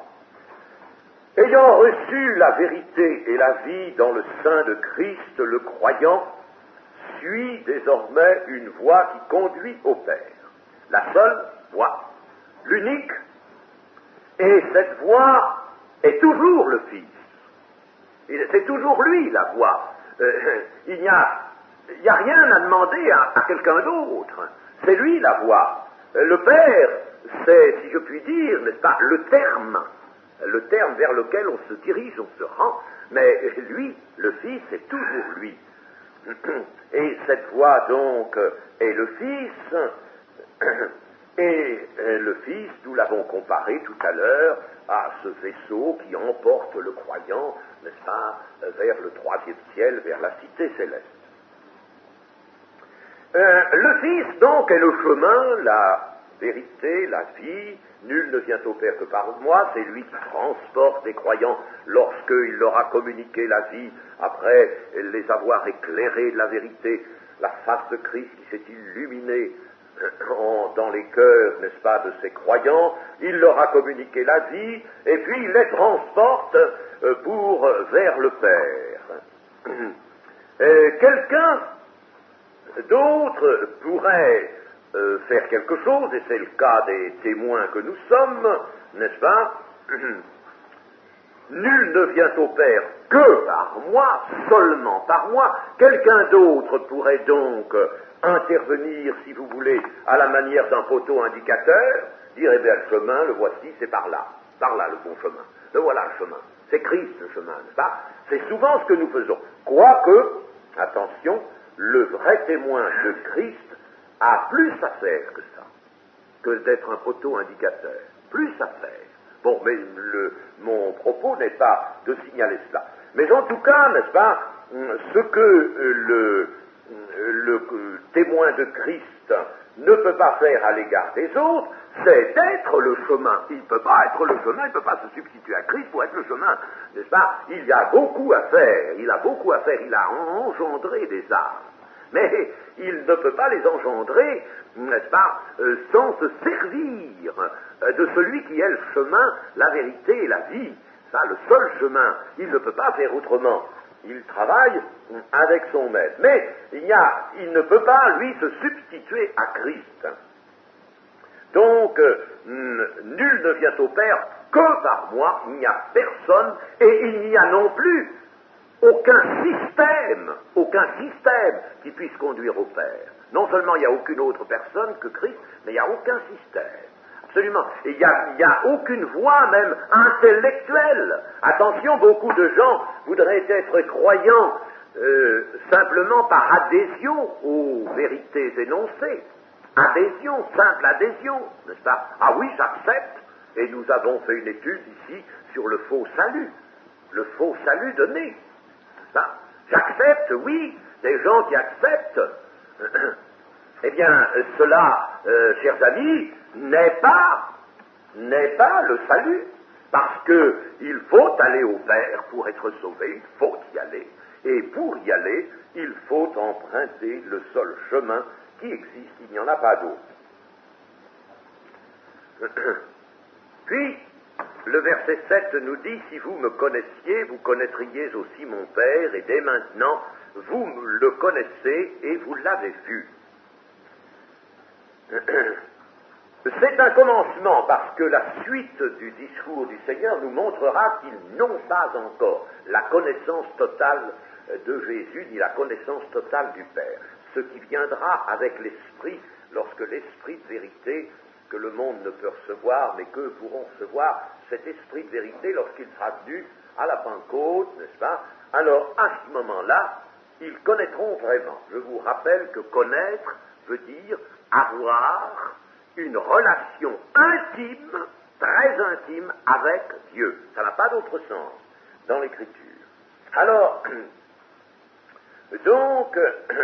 Ayant reçu la vérité et la vie dans le sein de Christ, le croyant suit désormais une voie qui conduit au Père. La seule voie, l'unique, et cette voie est toujours le Fils. C'est toujours lui la voie. Euh, il n'y a, il n'y a rien à demander à, à quelqu'un d'autre. C'est lui la voie. Le Père, c'est, si je puis dire, n'est-ce pas, le terme. Le terme vers lequel on se dirige, on se rend, mais lui, le Fils, c'est toujours lui. Et cette voie, donc, est le Fils, et le Fils, nous l'avons comparé tout à l'heure à ce vaisseau qui emporte le croyant, n'est-ce pas, vers le troisième ciel, vers la cité céleste. Euh, le Fils, donc, est le chemin, la vérité, la vie. Nul ne vient au Père que par moi, c'est lui qui transporte les croyants lorsqu'il leur a communiqué la vie, après les avoir éclairés de la vérité, la face de Christ qui s'est illuminée en, dans les cœurs, n'est-ce pas, de ces croyants, il leur a communiqué la vie, et puis il les transporte pour vers le Père. Et quelqu'un d'autre pourrait Euh, faire quelque chose, et c'est le cas des témoins que nous sommes, n'est-ce pas? Nul ne vient au Père que par moi, seulement par moi. Quelqu'un d'autre pourrait donc intervenir, si vous voulez, à la manière d'un poteau indicateur, dire, eh bien, le chemin, le voici, c'est par là, par là le bon chemin. Le voilà le chemin. C'est Christ le chemin, n'est-ce pas? C'est souvent ce que nous faisons. Quoique, attention, le vrai témoin de Christ a plus à faire que ça, que d'être un poteau indicateur. Plus à faire. Bon, mais le, mon propos n'est pas de signaler cela. Mais en tout cas, n'est-ce pas, ce que le, le témoin de Christ ne peut pas faire à l'égard des autres, c'est d'être le chemin. Il ne peut pas être le chemin, il ne peut pas se substituer à Christ pour être le chemin. N'est-ce pas? Il y a beaucoup à faire, il a beaucoup à faire, il a engendré des âmes. Mais il ne peut pas les engendrer, n'est-ce pas, euh, sans se servir euh, de celui qui est le chemin, la vérité et la vie. Ça, le seul chemin. Il ne peut pas faire autrement. Il travaille avec son maître. Mais il, y a, il ne peut pas, lui, se substituer à Christ. Donc, euh, nul ne vient au Père que par moi. Il n'y a personne, et il n'y a non plus aucun système, aucun système qui puisse conduire au Père. Non seulement il n'y a aucune autre personne que Christ, mais il n'y a aucun système. Absolument. Et il n'y a, il y a aucune voie même intellectuelle. Attention, beaucoup de gens voudraient être croyants euh, simplement par adhésion aux vérités énoncées. Adhésion, simple adhésion, n'est-ce pas? Ah oui, j'accepte, et nous avons fait une étude ici sur le faux salut, le faux salut donné, n'est-ce pas? J'accepte, oui, des gens qui acceptent. Eh bien, cela, euh, chers amis, n'est pas, n'est pas le salut, parce que il faut aller au Père pour être sauvé, il faut y aller, et pour y aller, il faut emprunter le seul chemin qui existe, il n'y en a pas d'autre. Puis, le verset sept nous dit, si vous me connaissiez, vous connaîtriez aussi mon Père, et dès maintenant, vous le connaissez et vous l'avez vu. C'est un commencement, parce que la suite du discours du Seigneur nous montrera qu'ils n'ont pas encore la connaissance totale de Jésus, ni la connaissance totale du Père. Ce qui viendra avec l'Esprit, lorsque l'Esprit de vérité, que le monde ne peut recevoir, mais qu'eux pourront recevoir, cet Esprit de vérité, lorsqu'il sera venu à la Pentecôte, n'est-ce pas? Alors, à ce moment-là, ils connaîtront vraiment. Je vous rappelle que connaître veut dire avoir une relation intime, très intime, avec Dieu. Ça n'a pas d'autre sens dans l'Écriture. Alors, donc,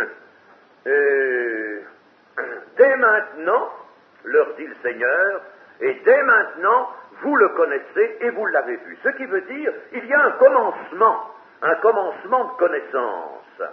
euh, dès maintenant, leur dit le Seigneur, et dès maintenant, vous le connaissez et vous l'avez vu. Ce qui veut dire, il y a un commencement, un commencement de connaissance.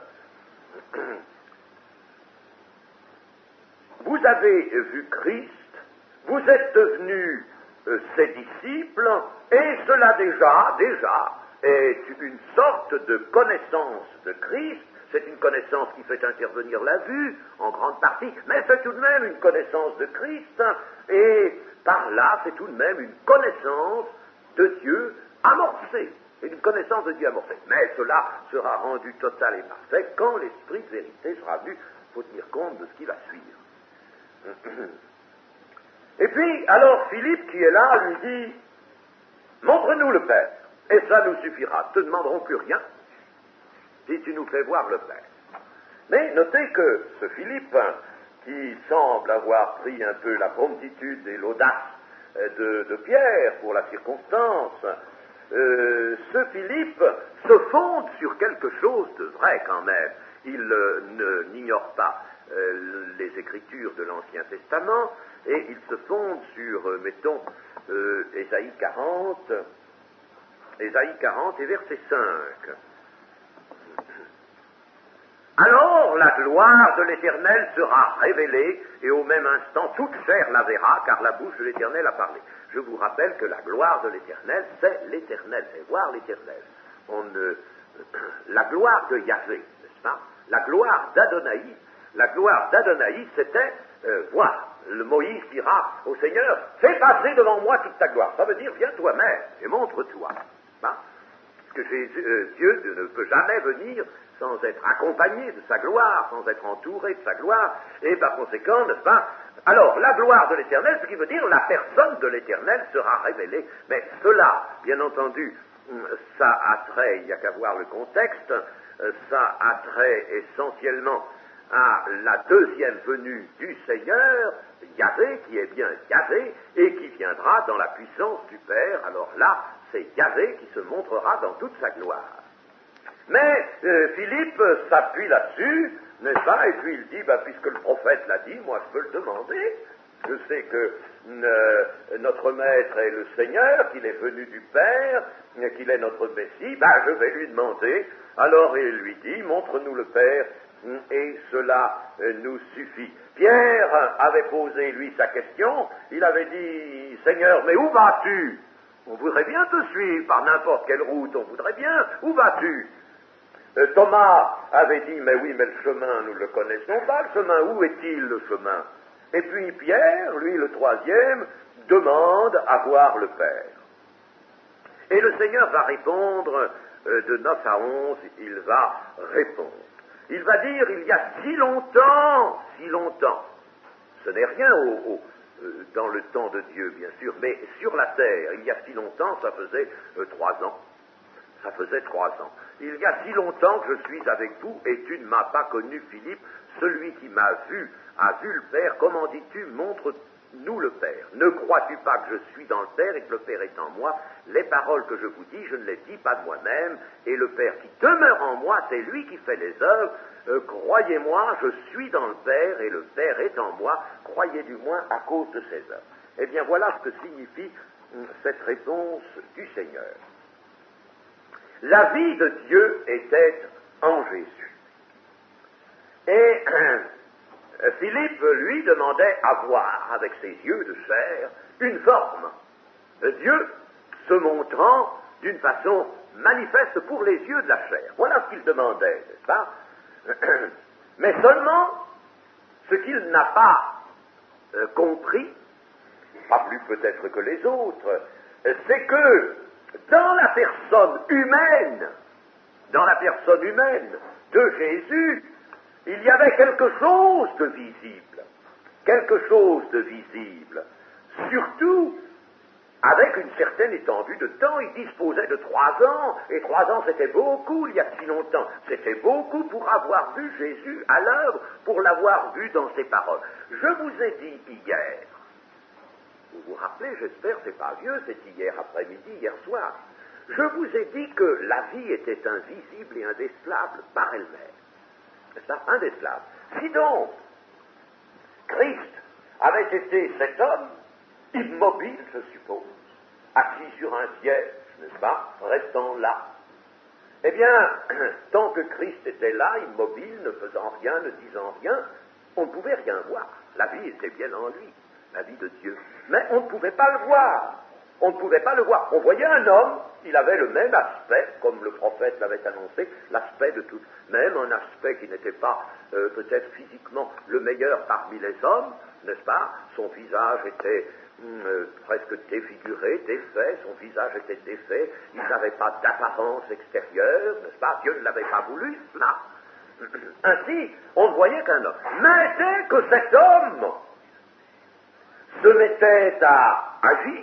Vous avez vu Christ, vous êtes devenus euh, ses disciples, et cela déjà, déjà, est une sorte de connaissance de Christ. C'est une connaissance qui fait intervenir la vue, en grande partie, mais c'est tout de même une connaissance de Christ, et par là, c'est tout de même une connaissance de Dieu amorcée, une connaissance de Dieu amorcée. Mais cela sera rendu total et parfait quand l'Esprit de vérité sera venu. Il faut tenir compte de ce qui va suivre. Et puis, alors Philippe, qui est là, lui dit, montre-nous le Père, et ça nous suffira, ne te demanderons plus rien, si tu nous fais voir le Père. Mais notez que ce Philippe, qui semble avoir pris un peu la promptitude et l'audace de, de Pierre pour la circonstance, euh, ce Philippe se fonde sur quelque chose de vrai quand même. Il euh, ne, n'ignore pas euh, les Écritures de l'Ancien Testament, et il se fonde sur, euh, mettons, euh, Ésaïe quarante, Ésaïe quarante et verset cinq. Alors la gloire de l'Éternel sera révélée, et au même instant toute chair la verra, car la bouche de l'Éternel a parlé. Je vous rappelle que la gloire de l'Éternel, c'est l'Éternel, c'est voir l'Éternel. On ne, la gloire de Yahvé, n'est-ce pas? La gloire d'Adonai, la gloire d'Adonai, c'était euh, voir. Le Moïse dira au Seigneur, fais passer devant moi toute ta gloire. Ça veut dire, viens toi-même et montre-toi. Hein? Parce que Jésus, euh, Dieu ne peut jamais venir sans être accompagné de sa gloire, sans être entouré de sa gloire, et par conséquent, n'est-ce pas? Alors, la gloire de l'Éternel, ce qui veut dire la personne de l'Éternel sera révélée. Mais cela, bien entendu, ça a trait, il n'y a qu'à voir le contexte, ça a trait essentiellement à la deuxième venue du Seigneur, Yahvé, qui est bien Yahvé, et qui viendra dans la puissance du Père. Alors là, c'est Yahvé qui se montrera dans toute sa gloire. Mais euh, Philippe s'appuie là-dessus, n'est-ce pas? Et puis il dit, bah, puisque le prophète l'a dit, moi je peux le demander. Je sais que euh, notre Maître est le Seigneur, qu'il est venu du Père, qu'il est notre Messie, bah, je vais lui demander. Alors il lui dit, montre-nous le Père, et cela euh, nous suffit. Pierre avait posé, lui, sa question. Il avait dit, Seigneur, mais où vas-tu? On voudrait bien te suivre par n'importe quelle route, on voudrait bien. Où vas-tu? Euh, Thomas avait dit, mais oui, mais le chemin, nous le connaissons pas, le chemin, où est-il le chemin? Et puis Pierre, lui, le troisième, demande à voir le Père. Et le Seigneur va répondre, euh, de neuf à onze, il va répondre. Il va dire, il y a si longtemps, si longtemps, ce n'est rien au, au, euh, dans le temps de Dieu, bien sûr, mais sur la terre, il y a si longtemps, ça faisait euh, trois ans. Ça faisait trois ans. il y a si longtemps que je suis avec vous, et tu ne m'as pas connu, Philippe. Celui qui m'a vu a vu le Père. Comment dis-tu, montre-nous le Père? Ne crois-tu pas que je suis dans le Père et que le Père est en moi? Les paroles que je vous dis, je ne les dis pas de moi-même, et le Père qui demeure en moi, c'est lui qui fait les œuvres. Euh, croyez-moi, je suis dans le Père, et le Père est en moi. Croyez du moins à cause de ses œuvres. Eh bien, voilà ce que signifie hum, cette réponse du Seigneur. La vie de Dieu était en Jésus. Et euh, Philippe, lui, demandait à voir avec ses yeux de chair une forme. Dieu se montrant d'une façon manifeste pour les yeux de la chair. Voilà ce qu'il demandait, n'est-ce pas? Mais seulement, ce qu'il n'a pas euh, compris, pas plus peut-être que les autres, c'est que dans la personne humaine, dans la personne humaine de Jésus, il y avait quelque chose de visible, quelque chose de visible, surtout avec une certaine étendue de temps. Il disposait de trois ans, et trois ans c'était beaucoup il y a si longtemps, c'était beaucoup pour avoir vu Jésus à l'œuvre, pour l'avoir vu dans ses paroles. Je vous ai dit hier, vous vous rappelez, j'espère, c'est pas vieux, c'est hier après-midi, hier soir, je vous ai dit que la vie était invisible et indécelable par elle-même. C'est ça, indécelable. Si donc Christ avait été cet homme, immobile, je suppose, assis sur un siège, n'est-ce pas, restant là, eh bien, tant que Christ était là, immobile, ne faisant rien, ne disant rien, on ne pouvait rien voir. La vie était bien en lui, la vie de Dieu. Mais on ne pouvait pas le voir. On ne pouvait pas le voir. On voyait un homme, il avait le même aspect, comme le prophète l'avait annoncé, l'aspect de tout, même un aspect qui n'était pas euh, peut-être physiquement le meilleur parmi les hommes, n'est-ce pas? Son visage était hum, euh, presque défiguré, défait, son visage était défait, il n'avait pas d'apparence extérieure, n'est-ce pas? Dieu ne l'avait pas voulu, cela. Ainsi, on ne voyait qu'un homme. Mais dès que cet homme se mettait à agir,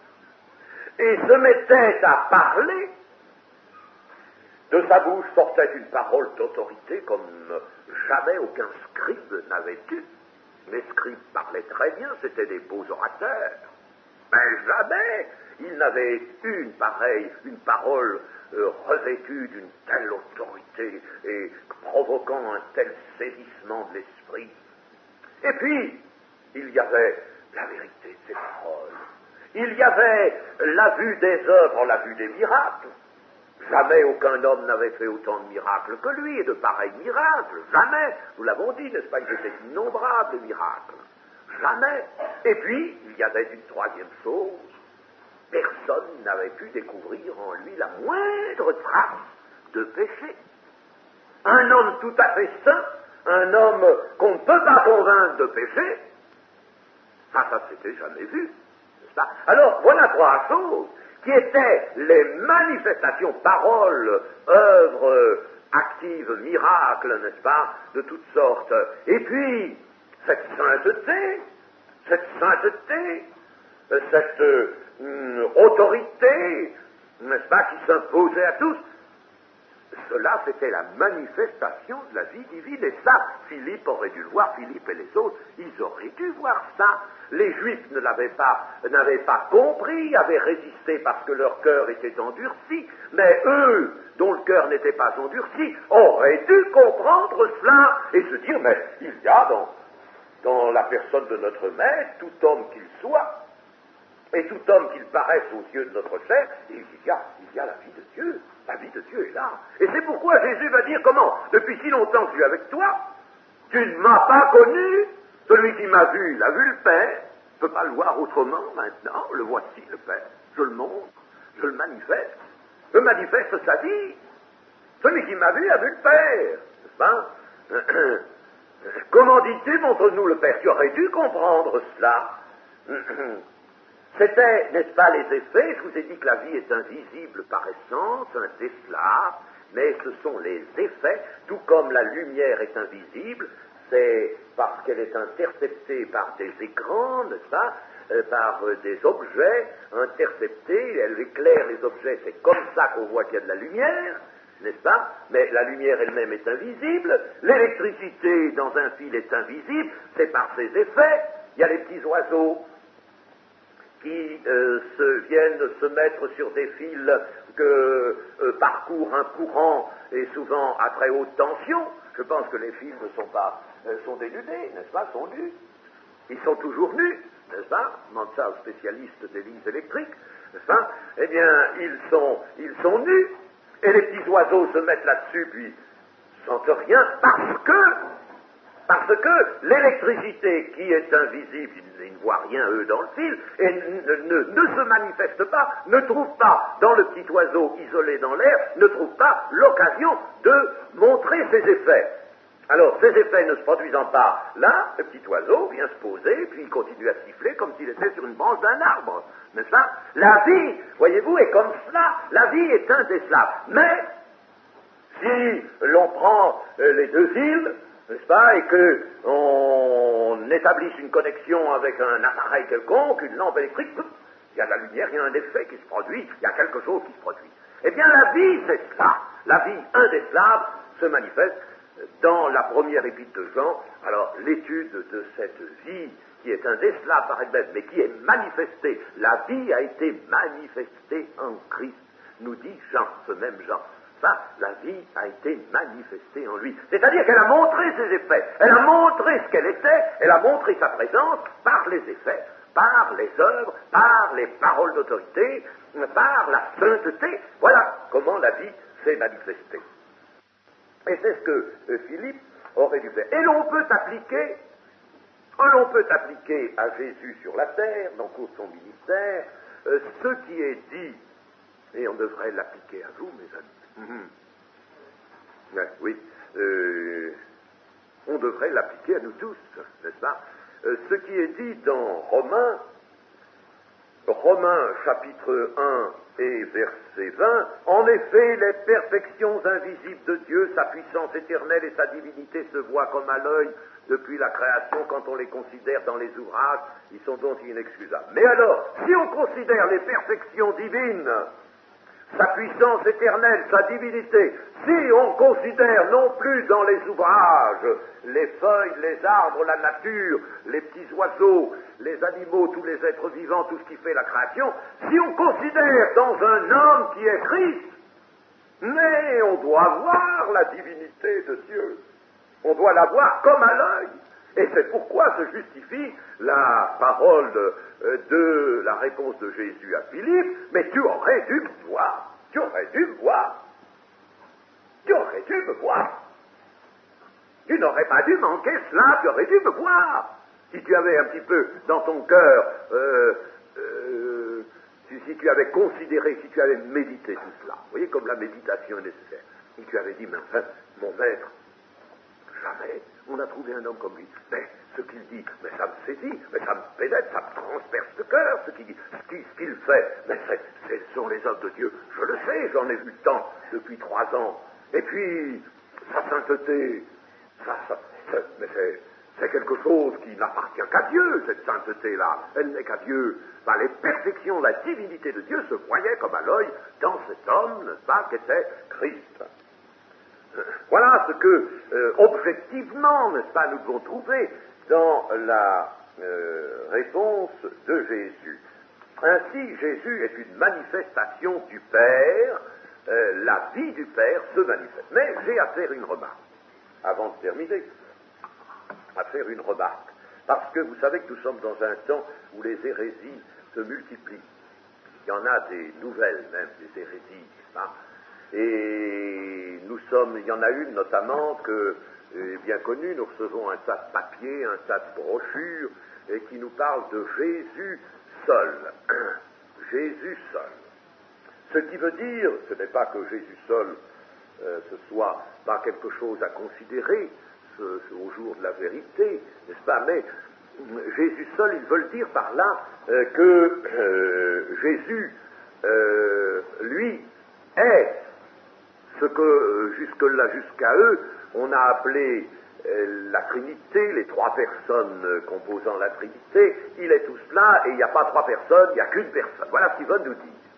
et se mettait à parler, de sa bouche sortait une parole d'autorité comme jamais aucun scribe n'avait eu. Les scribes parlaient très bien, c'étaient des beaux orateurs, mais jamais ils n'avaient eu une pareille, une parole euh, revêtue d'une telle autorité et provoquant un tel saisissement de l'esprit. Et puis, il y avait la vérité de ces paroles. Il y avait la vue des œuvres, la vue des miracles. Jamais aucun homme n'avait fait autant de miracles que lui, et de pareils miracles. Jamais. Nous l'avons dit, n'est-ce pas, ils étaient innombrables, les miracles. Jamais. Et puis, il y avait une troisième chose. Personne n'avait pu découvrir en lui la moindre trace de péché. Un homme tout à fait saint, un homme qu'on ne peut pas convaincre de péché, ça, ça ne s'était jamais vu. Alors, voilà trois choses qui étaient les manifestations, paroles, œuvres, actives, miracles, n'est-ce pas, de toutes sortes. Et puis, cette sainteté, cette sainteté, cette euh, autorité, n'est-ce pas, qui s'imposait à tous, cela, c'était la manifestation de la vie divine. Et ça, Philippe aurait dû le voir, Philippe et les autres, ils auraient dû voir ça. Les Juifs ne l'avaient pas, n'avaient pas compris, avaient résisté parce que leur cœur était endurci, mais eux, dont le cœur n'était pas endurci, auraient dû comprendre cela et se dire, mais il y a dans, dans la personne de notre Maître, tout homme qu'il soit, et tout homme qu'il paraisse aux yeux de notre chair, il y a, il y a la vie de Dieu. La vie de Dieu est là. Et c'est pourquoi Jésus va dire, comment? Depuis si longtemps que je suis avec toi, tu ne m'as pas connu. Celui qui m'a vu, il a vu le Père. Je ne peux pas le voir autrement maintenant. Le voici, le Père. Je le montre, je le manifeste. Je manifeste sa vie. Celui qui m'a vu a vu le Père. N'est-ce pas? Comment dis-tu, montre-nous le Père? Tu aurais dû comprendre cela. C'était, n'est-ce pas, les effets? Je vous ai dit que la vie est invisible par essence, indécelable, mais ce sont les effets, tout comme la lumière est invisible, c'est parce qu'elle est interceptée par des écrans, n'est-ce pas, euh, par euh, des objets interceptés, elle éclaire les objets, c'est comme ça qu'on voit qu'il y a de la lumière, n'est-ce pas? Mais la lumière elle-même est invisible, l'électricité dans un fil est invisible, c'est par ses effets. Il y a les petits oiseaux qui euh, se viennent se mettre sur des fils que euh, parcourt un courant et souvent à très haute tension. Je pense que les fils ne sont pas, euh, sont dénudés, n'est-ce pas, sont nus. Ils sont toujours nus, n'est-ce pas? Demande ça aux spécialistes des lignes électriques, n'est-ce pas? Eh bien, ils sont, ils sont nus, et les petits oiseaux se mettent là-dessus, puis sentent rien, parce que, parce que l'électricité qui est invisible, ils ne voient rien, eux, dans le fil, et ne, ne, ne se manifeste pas, ne trouve pas, dans le petit oiseau isolé dans l'air, ne trouve pas l'occasion de montrer ses effets. Alors, ces effets ne se produisant pas, là, le petit oiseau vient se poser, puis il continue à siffler comme s'il était sur une branche d'un arbre, n'est-ce pas? La vie, voyez-vous, est comme cela. La vie est indécelable. Mais, si l'on prend euh, les deux fils, n'est-ce pas, et que on établisse une connexion avec un appareil quelconque, une lampe électrique, il y a de la lumière, il y a un effet qui se produit, il y a quelque chose qui se produit. Eh bien, la vie, c'est cela. La vie indécelable se manifeste dans la première épître de Jean. Alors, l'étude de cette vie qui est indécelable par elle-même, mais qui est manifestée, la vie a été manifestée en Christ, nous dit Jean, ce même Jean. Ça, la vie a été manifestée en lui. C'est-à-dire qu'elle a montré ses effets, elle a montré ce qu'elle était, elle a montré sa présence par les effets, par les œuvres, par les paroles d'autorité, par la sainteté. Voilà comment la vie s'est manifestée. Et c'est ce que euh, Philippe aurait dû faire. Et l'on peut appliquer, l'on peut appliquer à Jésus sur la terre, dans le cours de son ministère, euh, ce qui est dit, et on devrait l'appliquer à vous, mes amis. Mm-hmm. Ouais, oui, euh, on devrait l'appliquer à nous tous, n'est-ce pas? Euh, ce qui est dit dans Romains, Romains chapitre un et verset vingt, en effet, les perfections invisibles de Dieu, sa puissance éternelle et sa divinité se voient comme à l'œil depuis la création. Quand on les considère dans les ouvrages, ils sont donc inexcusables. Mais alors, si on considère les perfections divines, sa puissance éternelle, sa divinité, si on considère non plus dans les ouvrages les feuilles, les arbres, la nature, les petits oiseaux, les animaux, tous les êtres vivants, tout ce qui fait la création, si on considère dans un homme qui est Christ, mais on doit voir la divinité de Dieu, on doit la voir comme à l'œil. Et c'est pourquoi se justifie la parole de, de la réponse de Jésus à Philippe, mais tu aurais dû me voir, tu aurais dû me voir, tu aurais dû me voir. Tu n'aurais pas dû manquer cela, tu aurais dû me voir. Si tu avais un petit peu dans ton cœur, euh, euh, si, si tu avais considéré, si tu avais médité tout cela, vous voyez comme la méditation est nécessaire, si tu avais dit, mais enfin, mon maître, jamais on a trouvé un homme comme lui. Mais ce qu'il dit, mais ça me saisit, mais ça me pénètre, ça me transperce le cœur, ce qu'il dit, ce qu'il, ce qu'il fait. Mais c'est, ce sont les œuvres de Dieu. Je le sais, j'en ai vu tant depuis trois ans. Et puis, sa sainteté, ça, ça, c'est, mais c'est, c'est quelque chose qui n'appartient qu'à Dieu, cette sainteté-là. Elle n'est qu'à Dieu. Ben, les perfections, la divinité de Dieu se voyaient comme à l'œil dans cet homme, n'est-ce pas, qu'était Christ. Voilà ce que, euh, objectivement, n'est-ce pas, nous devons trouver dans la euh, réponse de Jésus. Ainsi, Jésus est une manifestation du Père, euh, la vie du Père se manifeste. Mais j'ai à faire une remarque, avant de terminer, à faire une remarque, parce que vous savez que nous sommes dans un temps où les hérésies se multiplient. Il y en a des nouvelles même, des hérésies, hein. Et nous sommes, il y en a une notamment que, euh, bien connue, nous recevons un tas de papiers, un tas de brochures, et qui nous parle de Jésus seul. Jésus seul. Ce qui veut dire, ce n'est pas que Jésus seul, euh, ce soit pas quelque chose à considérer ce, ce, au jour de la vérité, n'est-ce pas, mais Jésus seul, ils veulent dire par là euh, que euh, Jésus, euh, lui, est ce que euh, jusque-là, jusqu'à eux, on a appelé euh, la Trinité, les trois personnes euh, composant la Trinité. Il est tout cela, et il n'y a pas trois personnes, il n'y a qu'une personne. Voilà ce qu'ils veulent nous dire.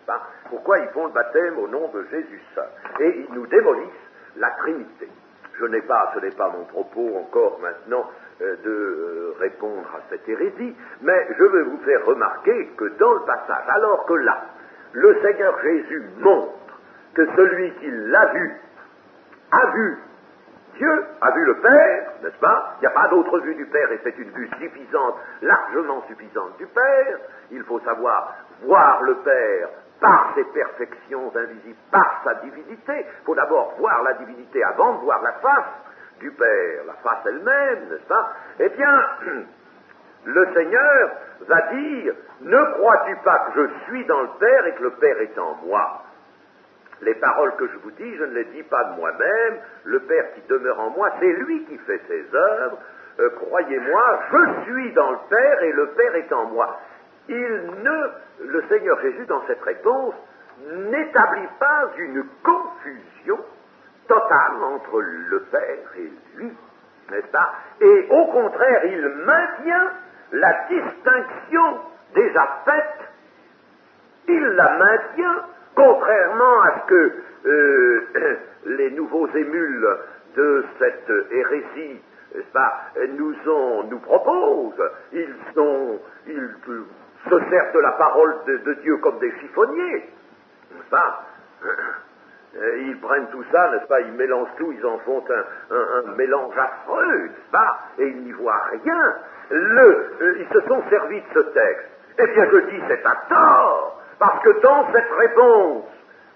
n'est-ce pas? Pourquoi ils font le baptême au nom de Jésus seul? Et ils nous démolissent la Trinité. Je n'ai pas, ce n'est pas mon propos encore maintenant euh, de euh, répondre à cette hérésie, mais je veux vous faire remarquer que dans le passage, alors que là, le Seigneur Jésus montre que celui qui l'a vu, a vu Dieu, a vu le Père, n'est-ce pas? Il n'y a pas d'autre vue du Père et c'est une vue suffisante, largement suffisante du Père. Il faut savoir voir le Père par ses perfections invisibles, par sa divinité. Il faut d'abord voir la divinité avant de voir la face du Père, la face elle-même, n'est-ce pas? Eh bien, le Seigneur va dire, ne crois-tu pas que je suis dans le Père et que le Père est en moi? Les paroles que je vous dis, je ne les dis pas de moi-même, le Père qui demeure en moi, c'est lui qui fait ses œuvres, euh, croyez-moi, je suis dans le Père et le Père est en moi. Il ne, le Seigneur Jésus, dans cette réponse, n'établit pas une confusion totale entre le Père et lui, n'est-ce pas? Et au contraire, il maintient la distinction déjà faite, il la maintient, contrairement à ce que euh, les nouveaux émules de cette hérésie, n'est-ce pas, nous, ont, nous proposent. Ils, sont, ils se servent de la parole de, de Dieu comme des chiffonniers, n'est-ce pas? Ils prennent tout ça, n'est-ce pas, ils mélangent tout, ils en font un, un, un mélange affreux, n'est-ce pas, et ils n'y voient rien. Le, euh, ils se sont servis de ce texte. Eh bien, je dis, c'est à tort, parce que dans cette réponse,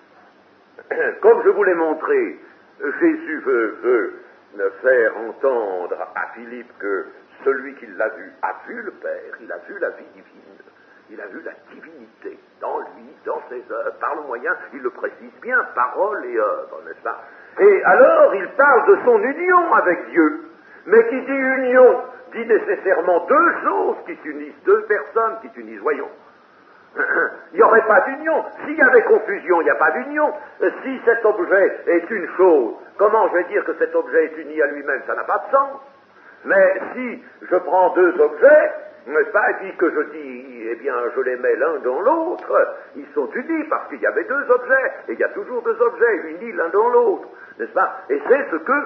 comme je vous l'ai montré, Jésus veut, veut faire entendre à Philippe que celui qui l'a vu a vu le Père, il a vu la vie divine. Il a vu la divinité dans lui, dans ses œuvres, par le moyen, il le précise bien, parole et œuvre, n'est-ce pas? Et alors, il parle de son union avec Dieu. Mais qui dit union, dit nécessairement deux choses qui s'unissent, deux personnes qui s'unissent, voyons. Il n'y aurait pas d'union. S'il y avait confusion, il n'y a pas d'union. Si cet objet est une chose, comment je vais dire que cet objet est uni à lui-même? Ça n'a pas de sens. Mais si je prends deux objets, n'est-ce pas, et puis que je dis, eh bien, je les mets l'un dans l'autre, ils sont unis parce qu'il y avait deux objets, et il y a toujours deux objets unis l'un dans l'autre, n'est-ce pas? Et c'est ce que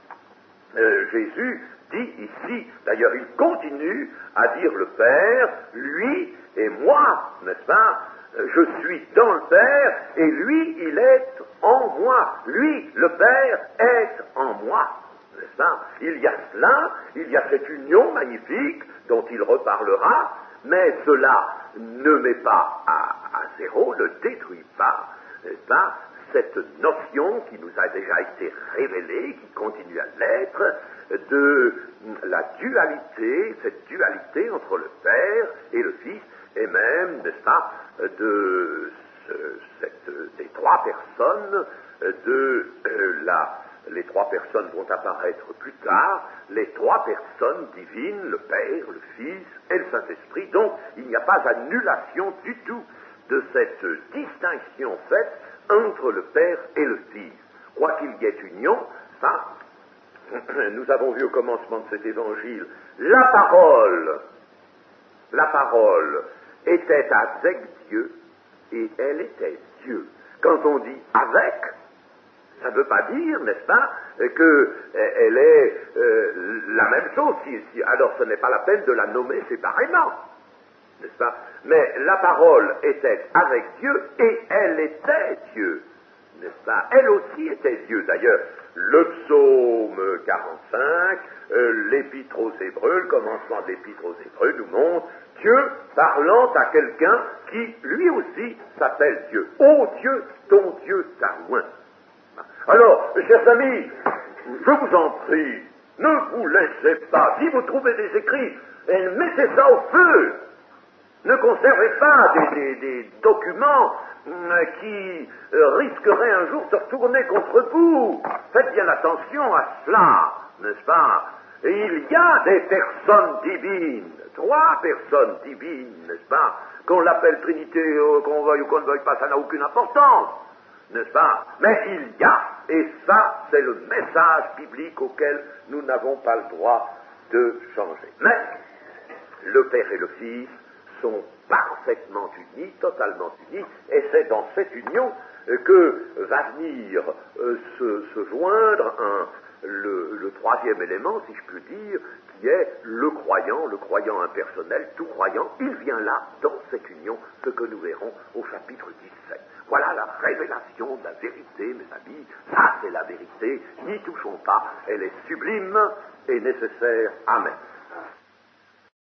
euh, Jésus dit ici. D'ailleurs, il continue à dire le Père, lui et moi, n'est-ce pas? Je suis dans le Père, et lui, il est en moi. Lui, le Père, est en moi. N'est-ce pas? Il y a cela, il y a cette union magnifique dont il reparlera, mais cela ne met pas à, à zéro, ne détruit pas, n'est-ce pas, cette notion qui nous a déjà été révélée, qui continue à l'être, de la dualité, cette dualité entre le Père et le Fils, et même, n'est-ce pas, de ce, cette, des trois personnes, de euh, la... Les trois personnes vont apparaître plus tard, les trois personnes divines, le Père, le Fils et le Saint-Esprit. Donc, il n'y a pas annulation du tout de cette distinction faite entre le Père et le Fils. Quoi qu'il y ait union, ça, nous avons vu au commencement de cet évangile, la parole, la parole était avec Dieu et elle était Dieu. Quand on dit avec, ça ne veut pas dire, n'est-ce pas, qu'elle est euh, la même chose. Si, si, alors ce n'est pas la peine de la nommer séparément, n'est-ce pas? Mais la parole était avec Dieu et elle était Dieu, n'est-ce pas? Elle aussi était Dieu. D'ailleurs, le psaume quarante-cinq, euh, l'épître aux Hébreux, le commencement de l'épître aux Hébreux nous montre Dieu parlant à quelqu'un qui, lui aussi, s'appelle Dieu. Ô Dieu, ton Dieu t'a loin. Alors, chers amis, je vous en prie, ne vous laissez pas, si vous trouvez des écrits, et mettez ça au feu. Ne conservez pas des, des, des documents euh, qui euh, risqueraient un jour de se retourner contre vous. Faites bien attention à cela, n'est-ce pas? Et il y a des personnes divines, trois personnes divines, n'est-ce pas? Qu'on l'appelle Trinité, euh, qu'on veuille ou qu'on ne veuille pas, ça n'a aucune importance. N'est-ce pas? Mais il y a, et ça, c'est le message biblique auquel nous n'avons pas le droit de changer. Mais le Père et le Fils sont parfaitement unis, totalement unis, et c'est dans cette union que va venir euh, se, se joindre un, le, le troisième élément, si je puis dire, qui est le croyant, le croyant impersonnel, tout croyant. Il vient là, dans cette union, ce que nous verrons au chapitre dix-sept. Voilà la révélation de la vérité, mes amis. Ça, c'est la vérité. N'y touchons pas. Elle est sublime et nécessaire. Amen.